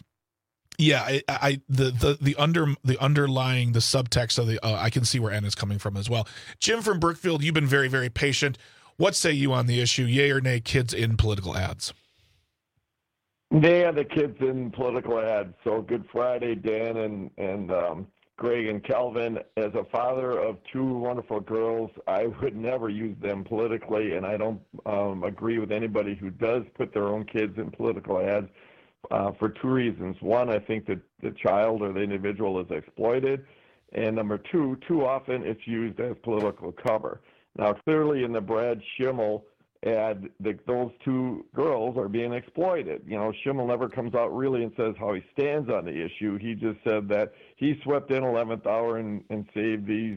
underlying, the subtext of I can see where Ann is coming from as well. Jim from Brookfield, you've been very, very patient. What say you on the issue? Yay or nay, kids in political ads? They are the kids in political ads. So Good Friday, Dan and Greg and Calvin. As a father of two wonderful girls, I would never use them politically, and I don't agree with anybody who does put their own kids in political ads for two reasons. One, I think that the child or the individual is exploited, and number two, too often it's used as political cover. Now, clearly in the Brad Schimmel ad, those two girls are being exploited. You know, Schimmel never comes out really and says how he stands on the issue. He just said that he swept in 11th hour and saved these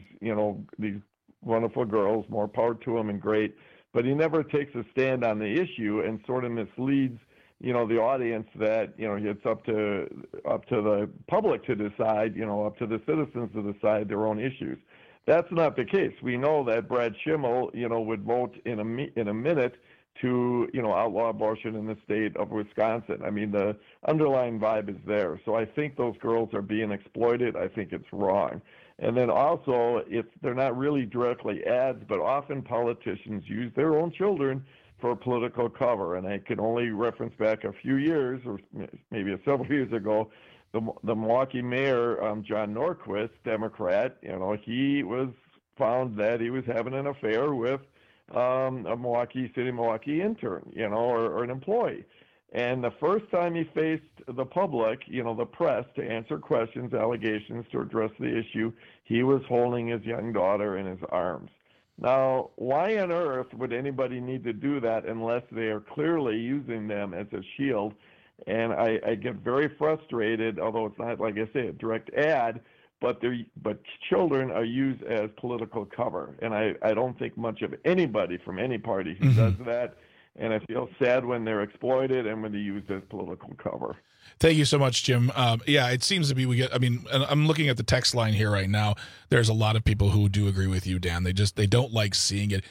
wonderful girls. More power to him and great. But he never takes a stand on the issue and sort of misleads, the audience that, it's up to the public to decide, up to the citizens to decide their own issues. That's not the case. We know that Brad Schimmel, would vote in a minute to, outlaw abortion in the state of Wisconsin. I mean, the underlying vibe is there. So I think those girls are being exploited. I think it's wrong. And then also, they're not really directly ads, but often politicians use their own children for political cover. And I can only reference back a few years, or maybe several years ago, the Milwaukee mayor, John Norquist, Democrat, he was found that he was having an affair with a Milwaukee intern, or an employee. And the first time he faced the public, the press, to answer questions, allegations, to address the issue, he was holding his young daughter in his arms. Now, why on earth would anybody need to do that unless they are clearly using them as a shield? And I get very frustrated, although it's not, like I say, a direct ad, but children are used as political cover. And I don't think much of anybody from any party who does that. And I feel sad when they're exploited and when they're used as political cover. Thank you so much, Jim. It seems to be I'm looking at the text line here right now. There's a lot of people who do agree with you, Dan. They don't like seeing it.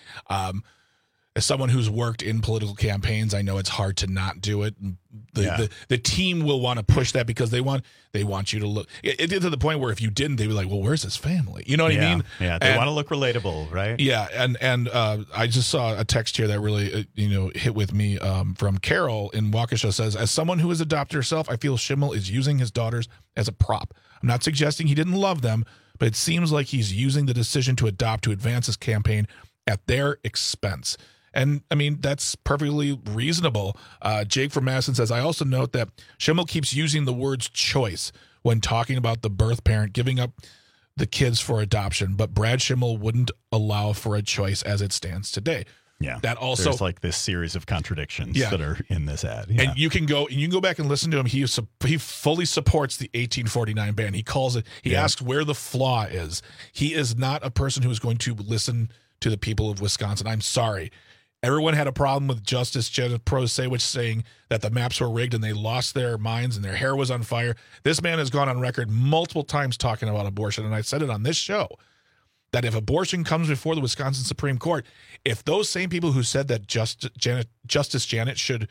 As someone who's worked in political campaigns, I know it's hard to not do it. The team will want to push that because they want you to look. It did to the point where if you didn't, they'd be like, "Well, where's his family?" You know what I mean? Yeah, they want to look relatable, right? Yeah, and I just saw a text here that really hit with me from Carol in Waukesha. Says, as someone who has adopted herself, I feel Schimmel is using his daughters as a prop. I'm not suggesting he didn't love them, but it seems like he's using the decision to adopt to advance his campaign at their expense. And, I mean, that's perfectly reasonable. Jake from Madison says, I also note that Schimmel keeps using the words choice when talking about the birth parent giving up the kids for adoption, but Brad Schimmel wouldn't allow for a choice as it stands today. Yeah, that also there's like this series of contradictions that are in this ad. Yeah. And you can go back and listen to him. He fully supports the 1849 ban. He calls it. He asks where the flaw is. He is not a person who is going to listen to the people of Wisconsin. I'm sorry. Everyone had a problem with Justice Janet Prosewicz saying that the maps were rigged and they lost their minds and their hair was on fire. This man has gone on record multiple times talking about abortion, and I said it on this show, that if abortion comes before the Wisconsin Supreme Court, if those same people who said that Justice Janet should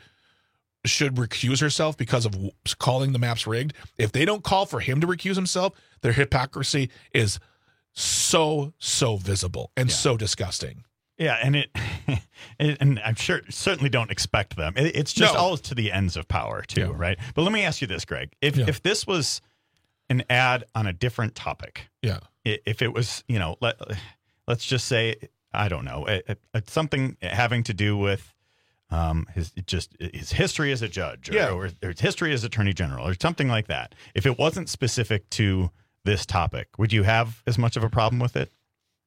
recuse herself because of calling the maps rigged, if they don't call for him to recuse himself, their hypocrisy is so visible and so disgusting. Yeah, and and I'm sure certainly don't expect them. It's just all to the ends of power too, right? But let me ask you this, Greg: if this was an ad on a different topic, if it was, let's just say, I don't know, something having to do with his history as a judge, or his history as Attorney General, or something like that. If it wasn't specific to this topic, would you have as much of a problem with it?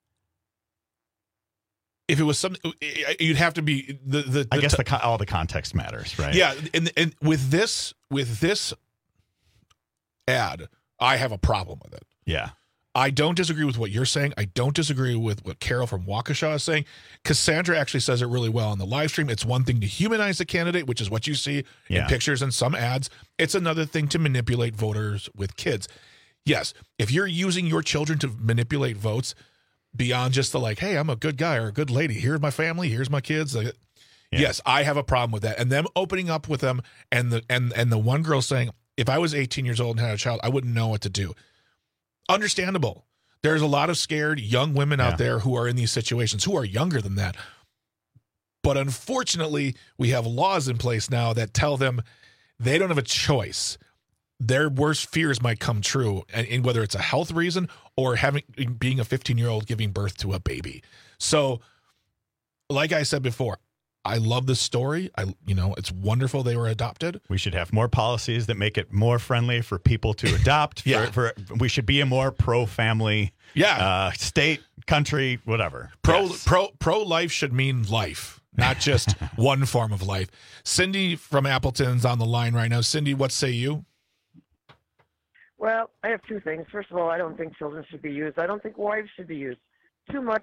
If it was something, you'd have to be I guess all the context matters, right? Yeah, and with this ad, I have a problem with it. Yeah. I don't disagree with what you're saying. I don't disagree with what Carol from Waukesha is saying. Cassandra actually says it really well on the live stream. It's one thing to humanize the candidate, which is what you see in pictures and some ads. It's another thing to manipulate voters with kids. Yes, if you're using your children to manipulate votes beyond just the like, hey, I'm a good guy or a good lady. Here's my family. Here's my kids. Yes, I have a problem with that. And them opening up with them and the one girl saying, if I was 18 years old and had a child, I wouldn't know what to do. Understandable. There's a lot of scared young women out there who are in these situations, who are younger than that. But unfortunately, we have laws in place now that tell them they don't have a choice. Their worst fears might come true, and whether it's a health reason or being a 15-year-old giving birth to a baby. So, like I said before, I love this story. It's wonderful they were adopted. We should have more policies that make it more friendly for people to adopt. We should be a more pro-family state, country, whatever. Pro-life should mean life, not just one form of life. Cindy from Appleton's on the line right now. Cindy, what say you? Well, I have two things. First of all, I don't think children should be used. I don't think wives should be used. Too much,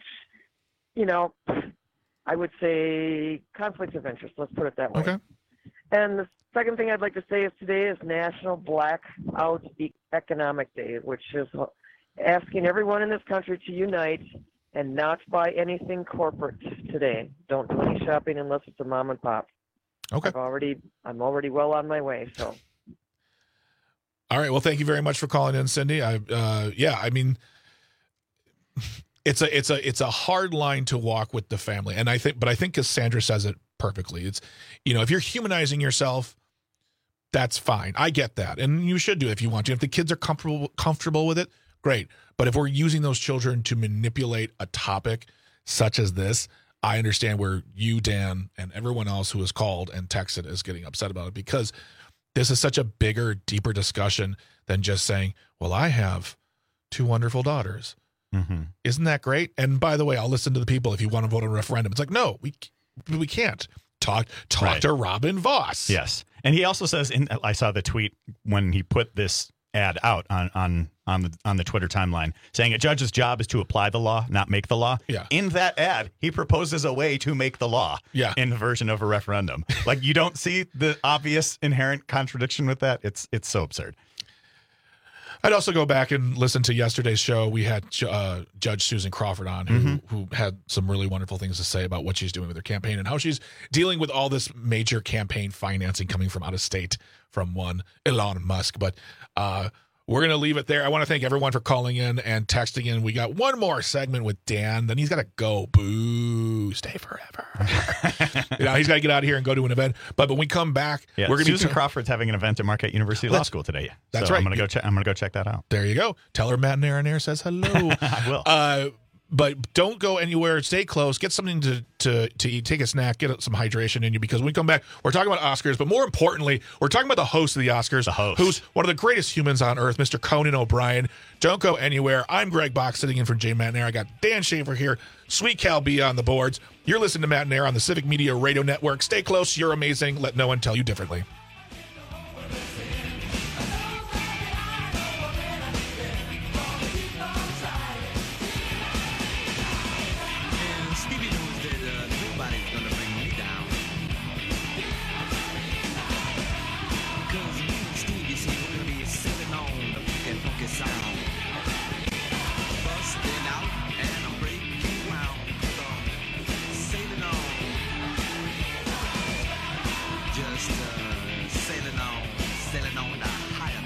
I would say conflicts of interest. Let's put it that way. Okay. And the second thing I'd like to say is today is National Blackout Economic Day, which is asking everyone in this country to unite and not buy anything corporate today. Don't do any shopping unless it's a mom and pop. Okay. I'm already well on my way. So. All right. Well, thank you very much for calling in, Cindy. It's a hard line to walk with the family, and I think Cassandra says it perfectly. It's, if you're humanizing yourself, that's fine. I get that, and you should do it if you want to. If the kids are comfortable with it, great. But if we're using those children to manipulate a topic such as this, I understand where you, Dan, and everyone else who has called and texted is getting upset about it, because this is such a bigger, deeper discussion than just saying, well, I have two wonderful daughters. Mm-hmm. Isn't that great? And by the way, I'll listen to the people if you want to vote on a referendum. It's like, no, we can't. Talk to Robin Voss. Yes. And he also says, I saw the tweet when he put this ad out on the Twitter timeline, saying a judge's job is to apply the law, not make the law. Yeah. In that ad, he proposes a way to make the law in the version of a referendum. Like, you don't see the obvious inherent contradiction with that. It's so absurd. I'd also go back and listen to yesterday's show. We had Judge Susan Crawford on, who had some really wonderful things to say about what she's doing with her campaign and how she's dealing with all this major campaign financing coming from out of state from one Elon Musk. But we're going to leave it there. I want to thank everyone for calling in and texting in. We got one more segment with Dan. Then he's got to go. Boo. Stay forever. He's got to get out of here and go to an event. But when we come back, we're going to Susan Crawford's having an event at Marquette University Law School today. That's so right. I'm going to go check that out. There you go. Tell her Matt and Aaron says hello. I will. But don't go anywhere. Stay close. Get something to eat. Take a snack. Get some hydration in you, because when we come back, we're talking about Oscars. But more importantly, we're talking about the host of the Oscars, who's one of the greatest humans on earth, Mr. Conan O'Brien. Don't go anywhere. I'm Greg Box, sitting in for Jay Matt and Aaron. I got Dan Schaefer here. Sweet Cal B on the boards. You're listening to Matt and Aaron on the Civic Media Radio Network. Stay close. You're amazing. Let no one tell you differently. Sailing on the higher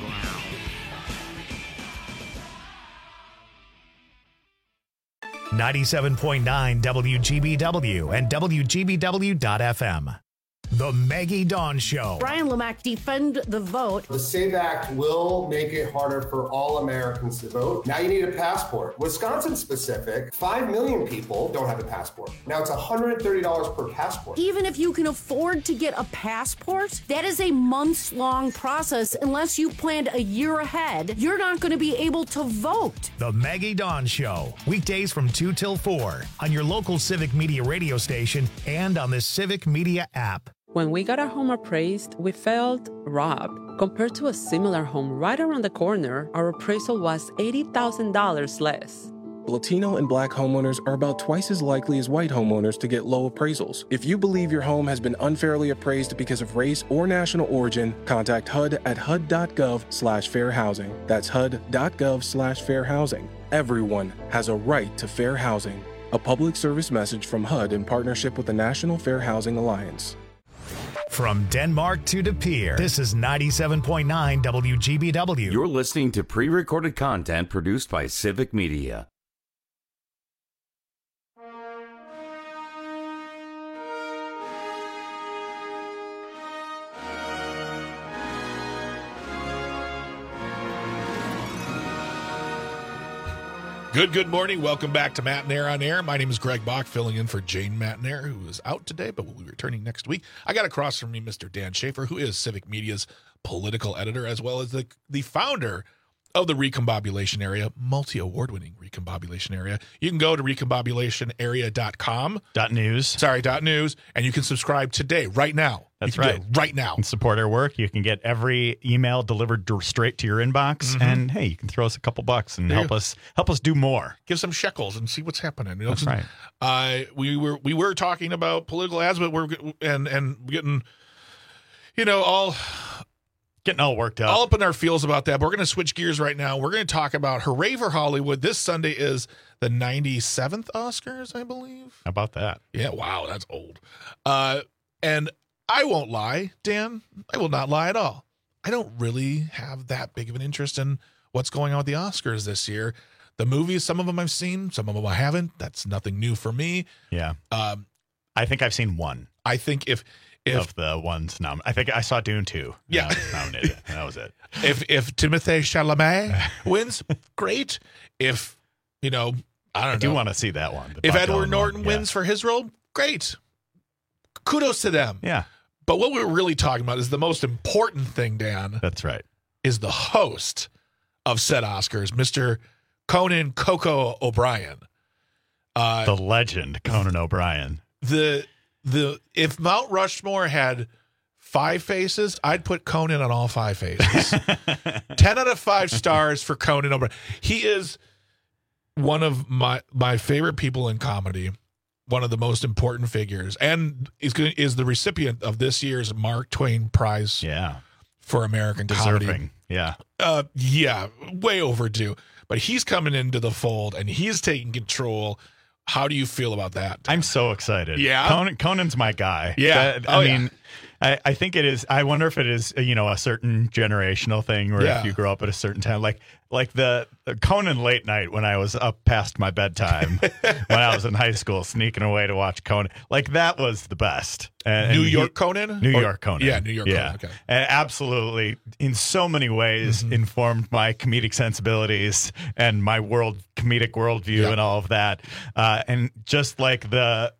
ground. 97.9 WGBW and WGBW.FM. The Maggie Dawn Show. Brian Lomack, defend the vote. The SAVE Act will make it harder for all Americans to vote. Now you need a passport. Wisconsin specific, 5 million people don't have a passport. Now it's $130 per passport. Even if you can afford to get a passport, that is a months-long process. Unless you planned a year ahead, you're not going to be able to vote. The Maggie Dawn Show. Weekdays from 2 till 4 on your local Civic Media radio station and on the Civic Media app. When we got our home appraised, we felt robbed. Compared to a similar home right around the corner, our appraisal was $80,000 less. Latino and Black homeowners are about twice as likely as white homeowners to get low appraisals. If you believe your home has been unfairly appraised because of race or national origin, contact HUD at HUD.gov/fair housing. That's HUD.gov/fair housing. Everyone has a right to fair housing. A public service message from HUD in partnership with the National Fair Housing Alliance. From Denmark to De Pere, this is 97.9 WGBW. You're listening to pre-recorded content produced by Civic Media. Good morning. Welcome back to Matt and Air on Air. My name is Greg Bach, filling in for Jane Matt-Nair, who is out today, but will be returning next week. I got across from me Mr. Dan Schaefer, who is Civic Media's political editor, as well as the founder of the Recombobulation Area, multi-award-winning Recombobulation Area. You can go to recombobulationarea.com. .news, and you can subscribe today, right now. That's you can right. do it right now. And support our work. You can get every email delivered straight to your inbox, and hey, you can throw us a couple bucks and help us do more. Give some shekels and see what's happening. You know, that's right. We were talking about political ads, but we're getting, you know, all worked up. All up in our feels about that. But we're going to switch gears right now. We're going to talk about Hooray for Hollywood. This Sunday is the 97th Oscars, I believe. How about that? Yeah, wow, that's old. And I won't lie, Dan. I will not lie at all. I don't really have that big of an interest in what's going on with the Oscars this year. The movies, some of them I've seen, some of them I haven't. That's nothing new for me. Yeah. I think I've seen one. I think if of the ones I think I saw Dune 2. Yeah. Nominated. That was it. If Timothée Chalamet wins, great. If, you know, I do want to see that one. If Edward Norton wins for his role, great. Kudos to them. Yeah. But what we're really talking about is the most important thing, Dan. That's right. Is the host of said Oscars, Mr. Conan Coco O'Brien. The legend, Conan O'Brien. If Mount Rushmore had 5 faces, I'd put Conan on all 5 faces. 10 out of 5 stars for Conan O'Brien. He is one of my favorite people in comedy, one of the most important figures, and is the recipient of this year's Mark Twain Prize for American comedy. Yeah. Yeah, way overdue. But he's coming into the fold, and he's taking control. How do you feel about that? I'm so excited. Yeah. Conan's my guy. Yeah. I mean, I think it is. I wonder if it is, you know, a certain generational thing where if you grow up at a certain time, like the Conan late night when I was up past my bedtime when I was in high school, sneaking away to watch Conan, like that was the best. New York Conan. Yeah, New York Conan. Okay. And absolutely, in so many ways, informed my comedic sensibilities and my comedic worldview and all of that. And just like the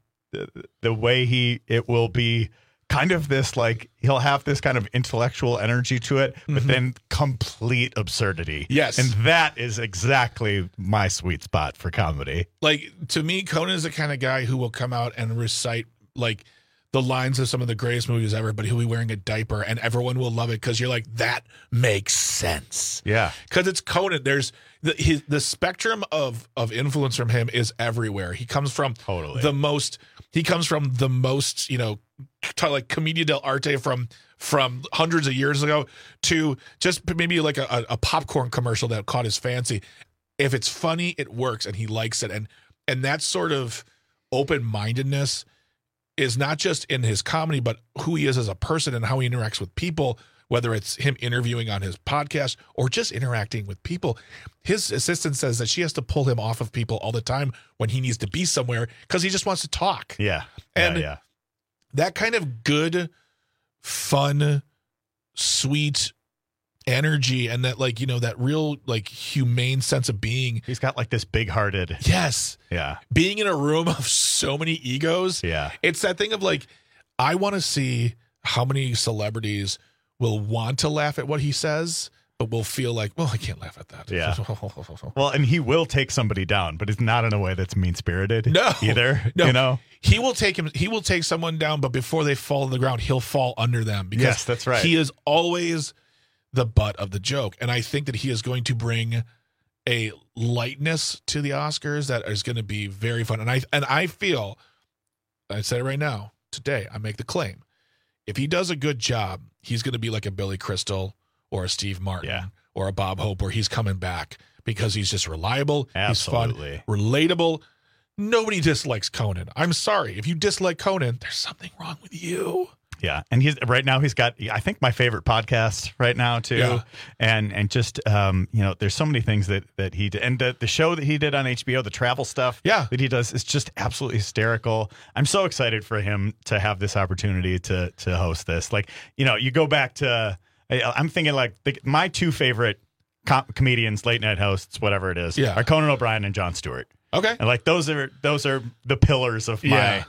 way it will be kind of this, like, he'll have this kind of intellectual energy to it, but then complete absurdity. Yes. And that is exactly my sweet spot for comedy. Like, to me, Conan is the kind of guy who will come out and recite, like, the lines of some of the greatest movies ever, but he'll be wearing a diaper and everyone will love it because you're like, that makes sense. Yeah. Because it's Conan. There's the spectrum of influence from him is everywhere. He comes from the most, you know, like Commedia dell'arte from hundreds of years ago to just maybe like a popcorn commercial that caught his fancy. If it's funny, it works and he likes it. And that sort of open-mindedness is not just in his comedy, but who he is as a person and how he interacts with people, whether it's him interviewing on his podcast or just interacting with people. His assistant says that she has to pull him off of people all the time when he needs to be somewhere because he just wants to talk. Yeah. And that kind of good, fun, sweet energy and that, like, you know, that real, like, humane sense of being. He's got like this big-hearted. Yes. Yeah. Being in a room of so many egos. Yeah. It's that thing of like, I want to see how many celebrities will want to laugh at what he says, but will feel like, well, I can't laugh at that. Yeah. Well, and he will take somebody down, but it's not in a way that's mean-spirited either. No. You know? He will take someone down, but before they fall to the ground, he'll fall under them. Because yes, that's right. He is always the butt of the joke. And I think that he is going to bring a lightness to the Oscars that is going to be very fun. And I feel, I said it right now, today, I make the claim, if he does a good job, he's going to be like a Billy Crystal or a Steve Martin or a Bob Hope, where he's coming back because he's just reliable, Absolutely. He's fun, relatable. Nobody dislikes Conan. I'm sorry. If you dislike Conan, there's something wrong with you. Yeah, and he's got, I think, my favorite podcast right now too, and just there's so many things that he did, and the show that he did on HBO, the travel stuff, that he does is just absolutely hysterical. I'm so excited for him to have this opportunity to host this. Like, you go back to, I'm thinking like my two favorite comedians, late night hosts, whatever it is, are Conan O'Brien and Jon Stewart. Okay, and like those are the pillars of my.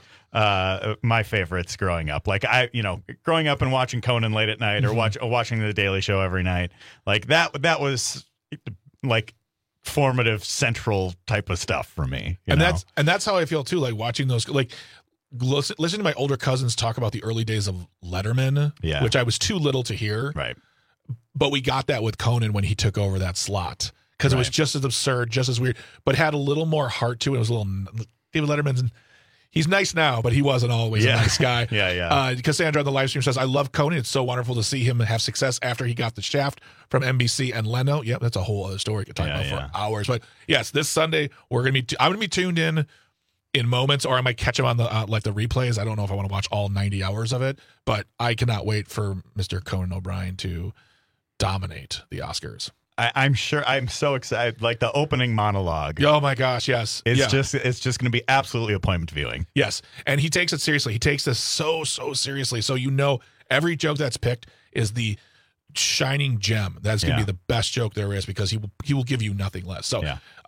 My favorites growing up, like growing up and watching Conan late at night or watching The Daily Show every night, like that was like formative central type of stuff for me. And that's how I feel too. Like watching those, like listen to my older cousins talk about the early days of Letterman, which I was too little to hear. Right. But we got that with Conan when he took over that slot because it was just as absurd, just as weird, but had a little more heart to it. It was a little David Letterman's. He's nice now, but he wasn't always a nice guy. Cassandra on the live stream says, I love Conan. It's so wonderful to see him have success after he got the shaft from NBC and Leno. Yep, that's a whole other story we could talk about for hours. But yes, this Sunday, I'm going to be tuned in moments, or I might catch him on the the replays. I don't know if I want to watch all 90 hours of it, but I cannot wait for Mr. Conan O'Brien to dominate the Oscars. I'm sure. I'm so excited. Like the opening monologue. Oh my gosh, yes. It's just going to be absolutely appointment viewing. Yes, and he takes it seriously. He takes this so seriously. So every joke that's picked is the shining gem. That's going to be the best joke there is because he will give you nothing less. So,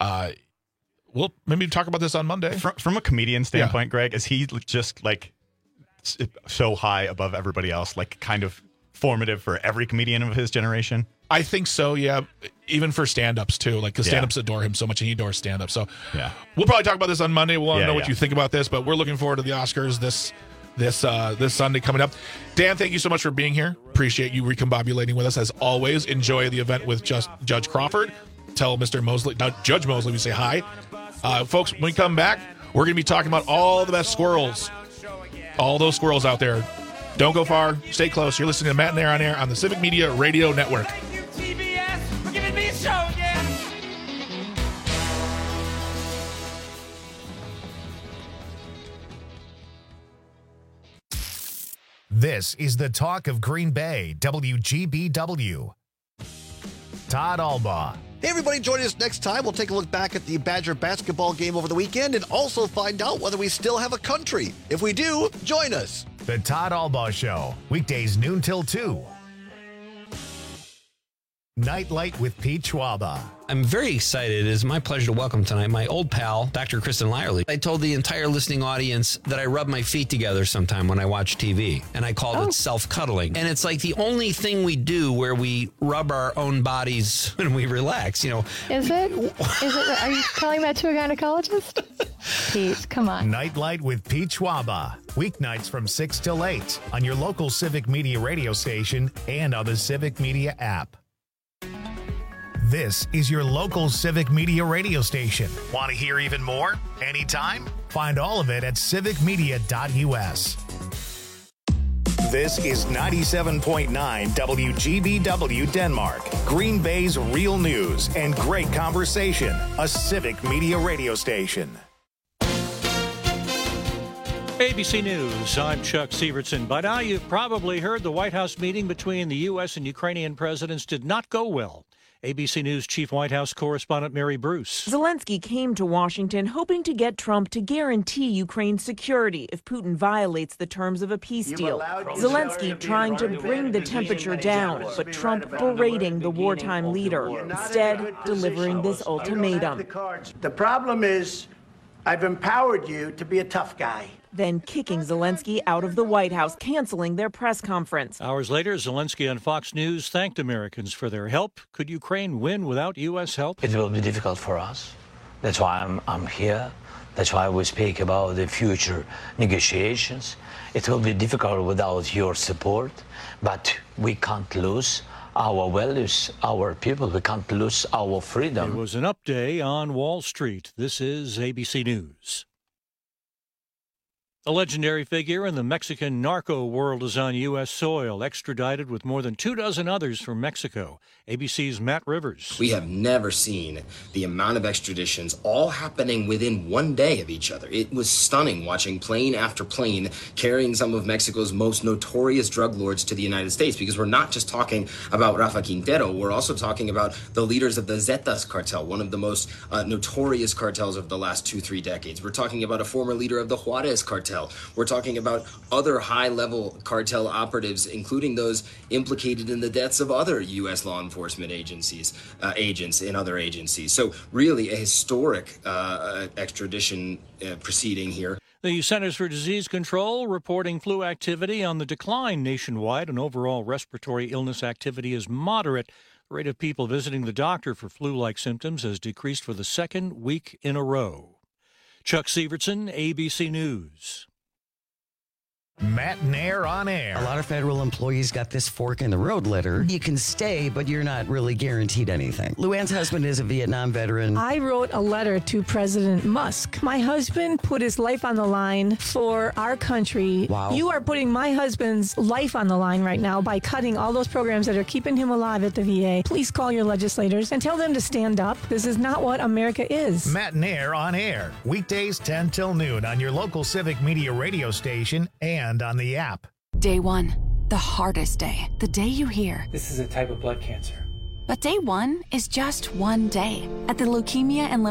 we'll maybe talk about this on Monday. From a comedian standpoint, Greg, is he just like so high above everybody else, like kind of formative for every comedian of his generation? I think so, yeah. Even for stand-ups, too. Like, because stand-ups adore him so much, and he adores stand-up. So, we'll probably talk about this on Monday. We'll want to know what you think about this, but we're looking forward to the Oscars this Sunday coming up. Dan, thank you so much for being here. Appreciate you recombobulating with us, as always. Enjoy the event with Judge Crawford. Tell Mr. Mosley, Judge Mosley, we say hi. Folks, when we come back, we're going to be talking about all the best squirrels. All those squirrels out there. Don't go far. Stay close. You're listening to Matt and Aaron on Air on the Civic Media Radio Network. This is the talk of Green Bay, WGBW. Todd Albaugh. Hey, everybody, join us next time. We'll take a look back at the Badger basketball game over the weekend and also find out whether we still have a country. If we do, join us. The Todd Albaugh Show, weekdays noon till 2. Nightlight with Pete Schwaba. I'm very excited. It is my pleasure to welcome tonight my old pal, Dr. Kristen Lyerly. I told the entire listening audience that I rub my feet together sometime when I watch TV, and I called it self-cuddling. And it's like the only thing we do where we rub our own bodies when we relax, Is it? Are you telling that to a gynecologist? Pete, come on. Nightlight with Pete Schwaba. Weeknights from 6 till 8 on your local Civic Media radio station and on the Civic Media app. This is your local Civic Media radio station. Want to hear even more? Anytime? Find all of it at civicmedia.us. This is 97.9 WGBW Denmark, Green Bay's real news and great conversation, a Civic Media radio station. ABC News, I'm Chuck Sievertson. By now, you've probably heard the White House meeting between the U.S. and Ukrainian presidents did not go well. ABC News Chief White House correspondent Mary Bruce. Zelensky came to Washington hoping to get Trump to guarantee Ukraine's security if Putin violates the terms of a peace deal. Zelensky trying to bring the temperature down, but Trump berating the wartime leader, instead delivering this ultimatum. The problem is, I've empowered you to be a tough guy. Then kicking Zelensky out of the White House, canceling their press conference. Hours later, Zelensky on Fox News thanked Americans for their help. Could Ukraine win without U.S. help? It will be difficult for us. That's why I'm here. That's why we speak about the future negotiations. It will be difficult without your support, but we can't lose our values, our people. We can't lose our freedom. It was an up day on Wall Street. This is ABC News. A legendary figure in the Mexican narco world is on U.S. soil, extradited with more than 24 others from Mexico. ABC's Matt Rivers. We have never seen the amount of extraditions all happening within one day of each other. It was stunning watching plane after plane carrying some of Mexico's most notorious drug lords to the United States, because we're not just talking about Rafa Quintero, we're also talking about the leaders of the Zetas cartel, one of the most notorious cartels of the last 2-3 decades. We're talking about a former leader of the Juarez cartel. We're talking about other high-level cartel operatives, including those implicated in the deaths of other U.S. law enforcement agencies, agents in other agencies. So really a historic extradition proceeding here. The Centers for Disease Control reporting flu activity on the decline nationwide, and overall respiratory illness activity is moderate. The rate of people visiting the doctor for flu-like symptoms has decreased for the second week in a row. Chuck Sievertson, ABC News. Matt Nair on air. A lot of federal employees got this fork in the road letter. You can stay, but you're not really guaranteed anything. Luann's husband is a Vietnam veteran. I wrote a letter to President Musk. My husband put his life on the line for our country. Wow. You are putting my husband's life on the line right now by cutting all those programs that are keeping him alive at the VA. Please call your legislators and tell them to stand up. This is not what America is. Matt Nair on air. Weekdays 10 till noon on your local Civic Media radio station and on the app. Day one, the hardest day. The day you hear, this is a type of blood cancer. But day one is just one day. At the Leukemia and